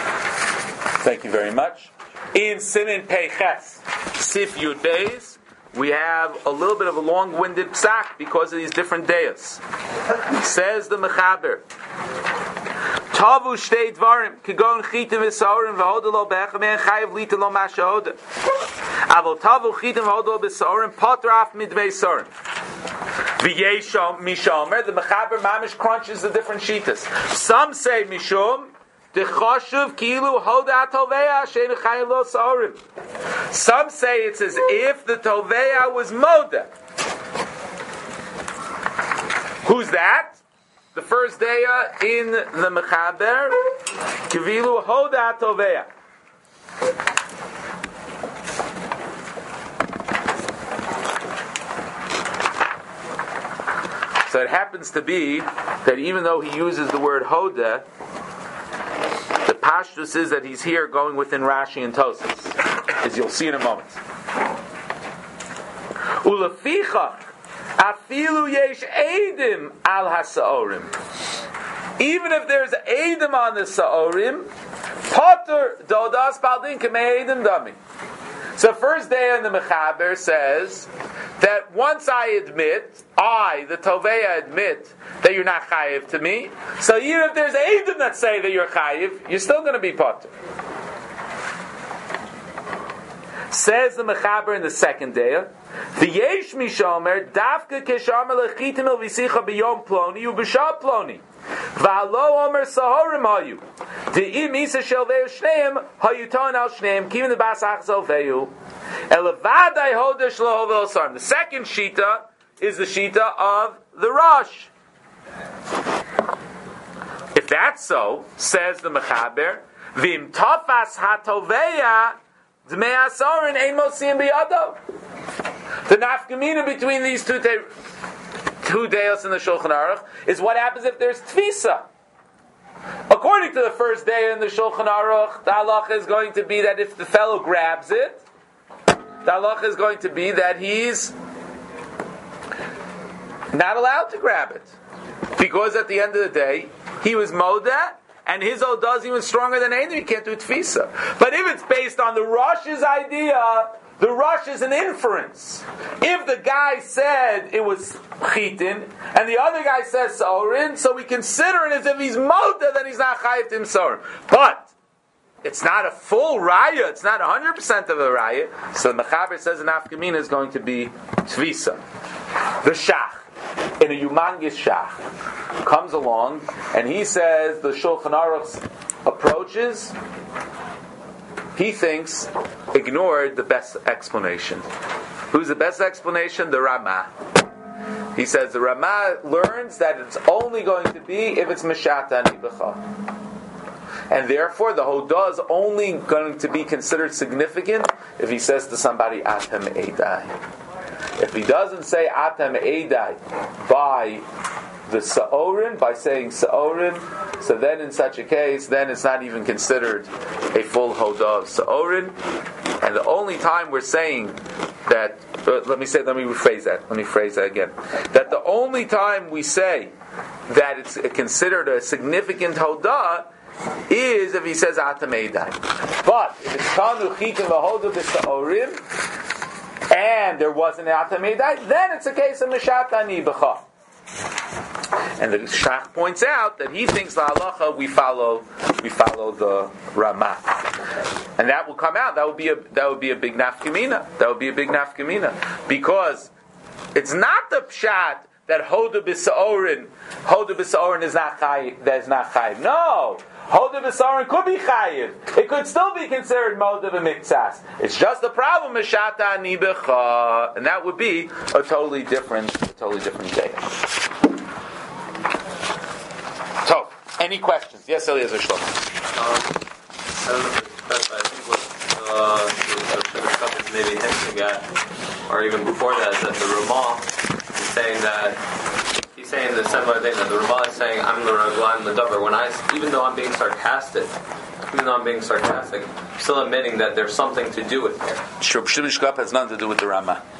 Thank you very much. In Simin Peiches, Sif Yud Beis, we have a little bit of a long-winded psak because of these different dayas. Says the Mechaber, Tavu shtei dvarim kigon chitim v'saorim v'hoda lo be'echamein chayiv lita lo mashahoda. Avol tavu chitim v'hoda lo b'saorim potraf midvei saorim. V'yeshom mishomer. The Mechaber mamish crunches the different shitas. Some say mishum dechoshuv kilu hoda toveya shein chayiv lo saorim. Some say it's as if the toveya was moda. Who's that? The first daya in the Mechaber, Kivilu Hoda Toveya. So it happens to be that even though he uses the word Hoda, the pashtus is that he's here going within Rashi and Tosas, as you'll see in a moment. Ulafichach. Afilu yesh eidim al hasaorim. Even if there's eidim on the saorim, potter dodas baldin kemei eidim dami. So first day in the Mechaber says that once I admit, the Toveya admit that you're not chayiv to me, so even if there's eidim that say that you're chayiv, you're still going to be potter. Says the Mechaber in the second day, the Yesh Mishomer Dafka Keshamer Lechitim El Visicha B'Yom Ploni U'B'Shah Ploni V'Alo Omer Sahorim Hayu De'im Isa Shel Ve'u Shneim Hayuton Al Shneim Kivin the Bas Achzel Ve'u Elevadai Hoda Shlo Hovel Sarim. The second Shita is the Shita of the Rosh. If that's so, says the Mechaber, V'Im Tafas HaToveya Dmei Asorin Ein Mosim B'Yado. The nafkamina between these two deos in the Shulchan Aruch is what happens if there's tfisa. According to the first day in the Shulchan Aruch, the halacha is going to be that if the fellow grabs it, the halacha is going to be that he's not allowed to grab it. Because at the end of the day, he was moda, and his odah is even stronger than anything, he can't do tfisa. But if it's based on the Rosh's idea, the rush is an inference. If the guy said it was chitin, and the other guy says saurin, so we consider it as if he's moda, then he's not chayiv to him saurin. But it's not a full raya, it's not 100% of a raya, so the Mechaber says an afkamina is going to be tvisa. The shach, in a humongous shach, comes along, and he says the Shulchan Aruch's approaches, he thinks, ignored the best explanation. Who's the best explanation? The Ramah. He says the Ramah learns that it's only going to be if it's Meshata Nibecha. And therefore the Hodah is only going to be considered significant if he says to somebody, Atem Eidai. If he doesn't say Atem Eidai by the Sa'orin, by saying Sa'orin, so then in such a case, then it's not even considered a full Hodah of Sa'orin. And the only time we're saying that, let me rephrase that again. That the only time we say that it's considered a significant Hodah is if he says Atam Eidai. But if it's Tanu Chitim V'Hodah B'Sa'orim, and there wasn't Atam Eidai, then it's a case of Meshat Ani B'Cha. And the Shach points out that he thinks la halacha we follow the Ramah, and that will come out. That would be a big nafkamina. That would be a big nafkamina because it's not the pshat that Hoda b'Sa'orin is not chayiv. That is not chayiv. No, Hoda b'Sa'orin could be chayiv. It could still be considered moda b'miktsas. It's just the problem is shata nibecha, and that would be a totally different day. So, any questions? Yes, Eliezer Shlomo. I don't know if it's I think what the stuff is maybe hinting at, or even before that, is that the Ramah is saying that he's saying the similar thing that the Ramah is saying I'm the Ragla, I'm the Dover. Even though I'm being sarcastic, I'm still admitting that there's something to do with it. Shlomo Shishkap has nothing to do with the Ramah.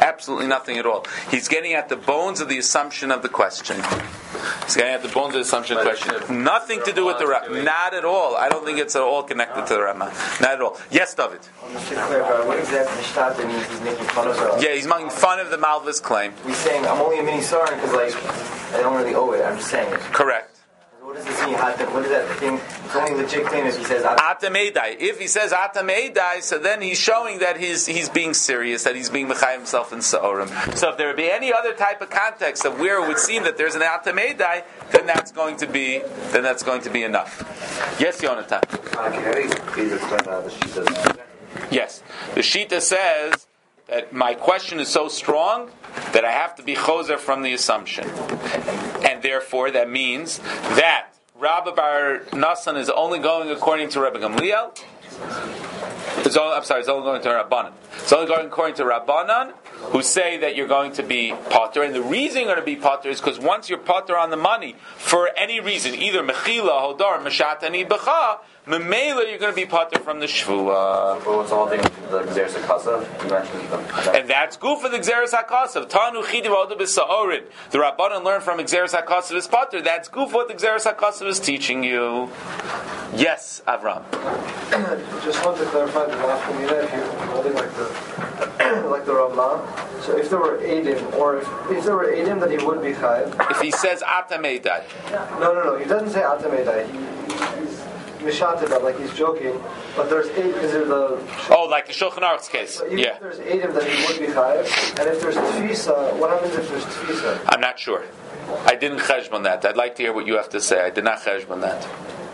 Absolutely nothing at all. He's getting at the bones of the assumption of the question. He's getting at the bones of the assumption of the question. Nothing to do with the Rama. Not at all. I don't think it's at all connected to the Rama. Not at all. Yes, David. Just to clarify, what exactly Mishnah means he's making fun of the... Yeah, he's making fun of the Malvis claim. He's saying, I'm only a mini Saran because, I don't really owe it. I'm just saying it. Correct. What does this mean? What is that thing? It's only legit claim if he says Atamedai. If he says Atamedai, so then he's showing that he's being serious, that he's being Mechai himself in Sa'orim. So if there would be any other type of context of where it would seem that there's an Atamedai, then that's going to be enough. Yes, Yonatan. Please explain the Shita. Yes. The Shita says that my question is so strong that I have to be choser from the assumption. And therefore that means that Rabbi Bar Nassan is only going according to Rabbi Gamliel. It's only going to Rabbanan. It's only going according to Rabbanan, who say that you're going to be potter. And the reason you're going to be potter is because once you're potter on the money, for any reason, either mechila, hodar, meshatani, becha, memela, you're going to be potter from the shvua. Well, what's the whole thing with the Gzeres HaKasa? You mentioned them. And that's good for the Gzeres HaKasav. Tanu chidiv odu b'sa'orin. The Rabbanan learned from Gzeres HaKasav is potter. That's good for what the Gzeres HaKasav is teaching you. Yes, Avram. Just want to clarify the last Kamina, if you're holding like the Ramah. So if there were Eidim, or if there were Eidim, that he would be Chayiv. If he says Atamedai. No. He doesn't say Atamedai. He's mishated that, like he's joking. But there's Eidim, because there's the... Like the Shulchan Aruch's case. Even Yeah. if there's Eidim, that he would be Chayiv. And if there's Tfisa, what happens if there's Tfisa? I'm not sure. I didn't cheshbon that. I'd like to hear what you have to say. I did not cheshbon that.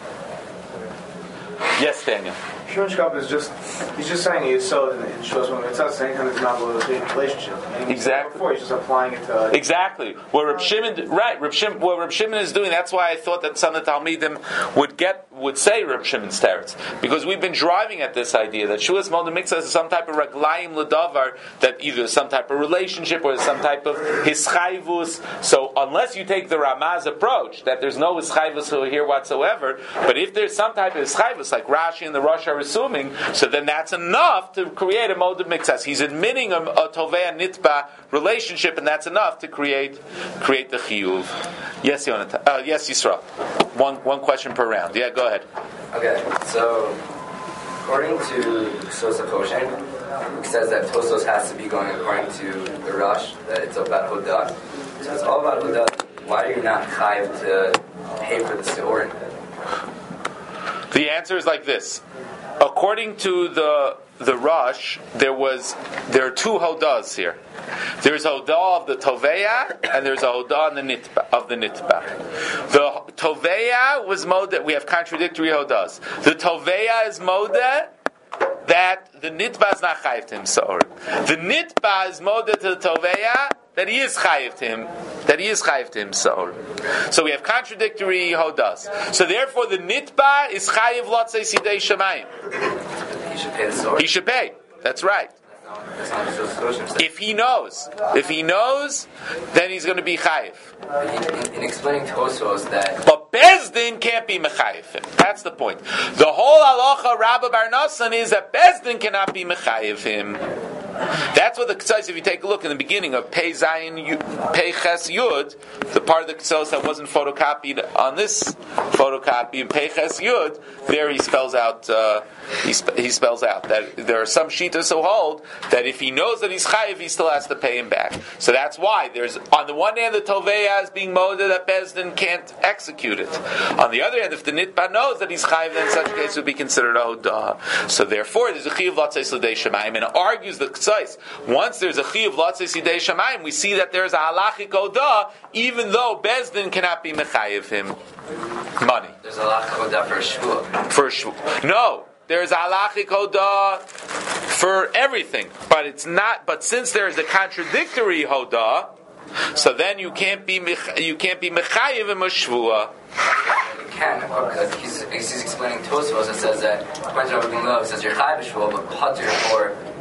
Yes, Daniel. Shurshkop is he's just saying he's so in Shosman. It's not saying kind of not a relationship. Exactly. Before he's just applying it to. Exactly. What Reb Shimon is doing, that's why I thought that some of the Talmidim would say Reb Shimon's teretz. Because we've been driving at this idea that Shuas Modim Mikzas is some type of raglayim l'davar, that either some type of relationship or some type of hischayvus. So unless you take the Ramaz approach, that there's no hischayvus here whatsoever, but if there's some type of hischayvus, like Rashi and the Rosh are assuming, so then that's enough to create a Modim Mikzas. He's admitting a Tovei and Nitba relationship, and that's enough to create the Chiyuv. Yes, Yonatan. Yes, Yisrael. One question per round. Yeah, go ahead. Okay, so according to Sosa Koshen, it says that Tosos has to be going according to the Rosh, that it's about Hodah. So it's all about Hodah. Why are you not chayiv to pay for the Seorin? The answer is like this. According to the Rosh, there are two Hodahs here. There's a Hodah of the Toveya, and there's a Hodah of the Nitba. The Toveya was Modeh. We have contradictory Hodahs. The Toveya is Modeh that the Nitba is not chayiv to him. The Nitba is Modeh to the Toveya that he is chayiv to him. So we have contradictory Hodahs. So therefore, the Nitba is chayiv lotzei sidei shemayim. He should pay the Seorin. He should pay. That's right. That's not what Sosa Koshen says. If he knows, then he's going to be chayiv. In explaining Tosos that But Bezdin can't be mechayiv him. That's the point. The whole halacha Rabbi Bar Nassan is that Bezdin cannot be mechayiv him. That's what the Ketzos, if you take a look in the beginning of Pei Ches Yud, the part of the Ketzos that wasn't photocopied on this photocopy, in Pei Ches Yud, there he spells out that there are some shitas who hold that if he knows that he's chayiv, he still has to pay him back. So that's why there's, on the one hand, the Toveya is being modeh that Bezdin can't execute it. On the other hand, if the Nitba knows that he's chayiv, then in such a case would be considered a Hodah. So therefore, there's a chiyuv lotzei sidei shemayim, and it argues the Ketzos. Once there's a chiyuv lotzei sidei shemayim, we see that there's a halachic Hodah, even though Bezdin cannot be mechayiv him money. there's a lot of Hodah for a Shvuah. For Shvuah. No, there's a halachic Hodah for everything, but it's not. But since there is a contradictory Hodah, so then you can't be mechayiv in a Shvuah. You can, because he's explaining Tosfos. It says that according to Rabbi Gamliel, it says you're chayiv Shvuah, but patur for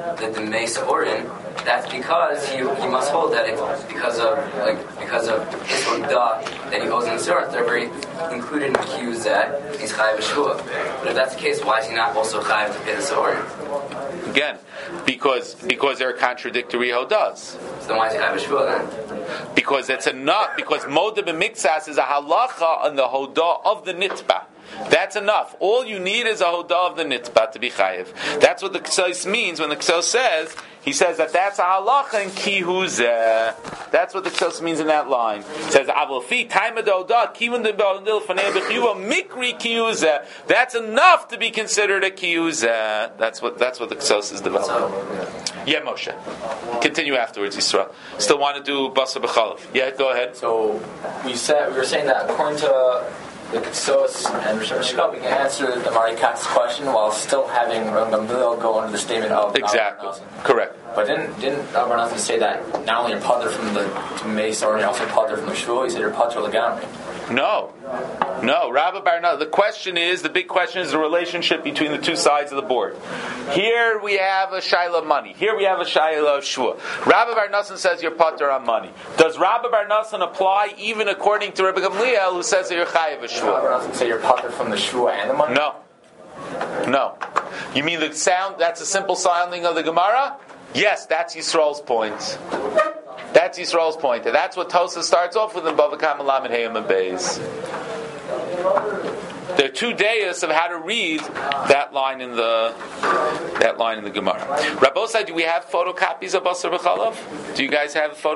the Demei Sa'orin, that's because he must hold that it's because of his Hodah that he owes in the Sa'orin, therefore included in Kiyuzeh, he's Chayav Shua. But if that's the case, why is he not also Chayav to pay the Sa'orin? Again, because they're contradictory Hodahs. So then why is he Chayav Shua then? Because it's enough. Because Moda b'Miktsas is a halacha on the Hodah of the Nitba. That's enough. All you need is a Hodah of the Nitba to be chayiv. That's what the Ksos means when the Ksos says, he says that's a halacha in Kihuzeh. That's what the Ksos means in that line. It says, Avlofi, time of the Hodah, Kivun de Ba'odil, Fanei B'chiyuva, Mikri Kihuzeh. That's enough to be considered a Kihuzeh. That's what the Ksos is developing. Yeah, Moshe. Continue afterwards, Yisrael. Still want to do Basar B'chalav. Yeah, go ahead. So, we were saying that according to the Ksos and Rosh Hashanah, we can answer the Marikat's question while still having Ram Gamliel go under the statement of exactly. Correct. But didn't Rabbi say that not only you're patur from the Mace, or you're also patur from the Shul? He said you're patur legamri. No, Rabbi Bar. The big question is the relationship between the two sides of the board. Here we have a shaila of money. Here we have a shaila of shua. Rabbi Bar Nassan says you're patur on money. Does Rabbi Bar Nassan apply even according to Rabbi Gamliel, who says that you're chayiv a shua? Rabbi Bar Nassan say you're patur from the shua and the money? No. You mean the sound? That's a simple sounding of the Gemara? Yes, that's Yisrael's point. That's Yisrael's point. And that's what Tosa starts off with in Bava Kama Lamed Heyam and Beis. There are two dayas of how to read that line in the Gemara. Rabbosai, do we have photocopies of Basar B'chalav? Do you guys have photocopies?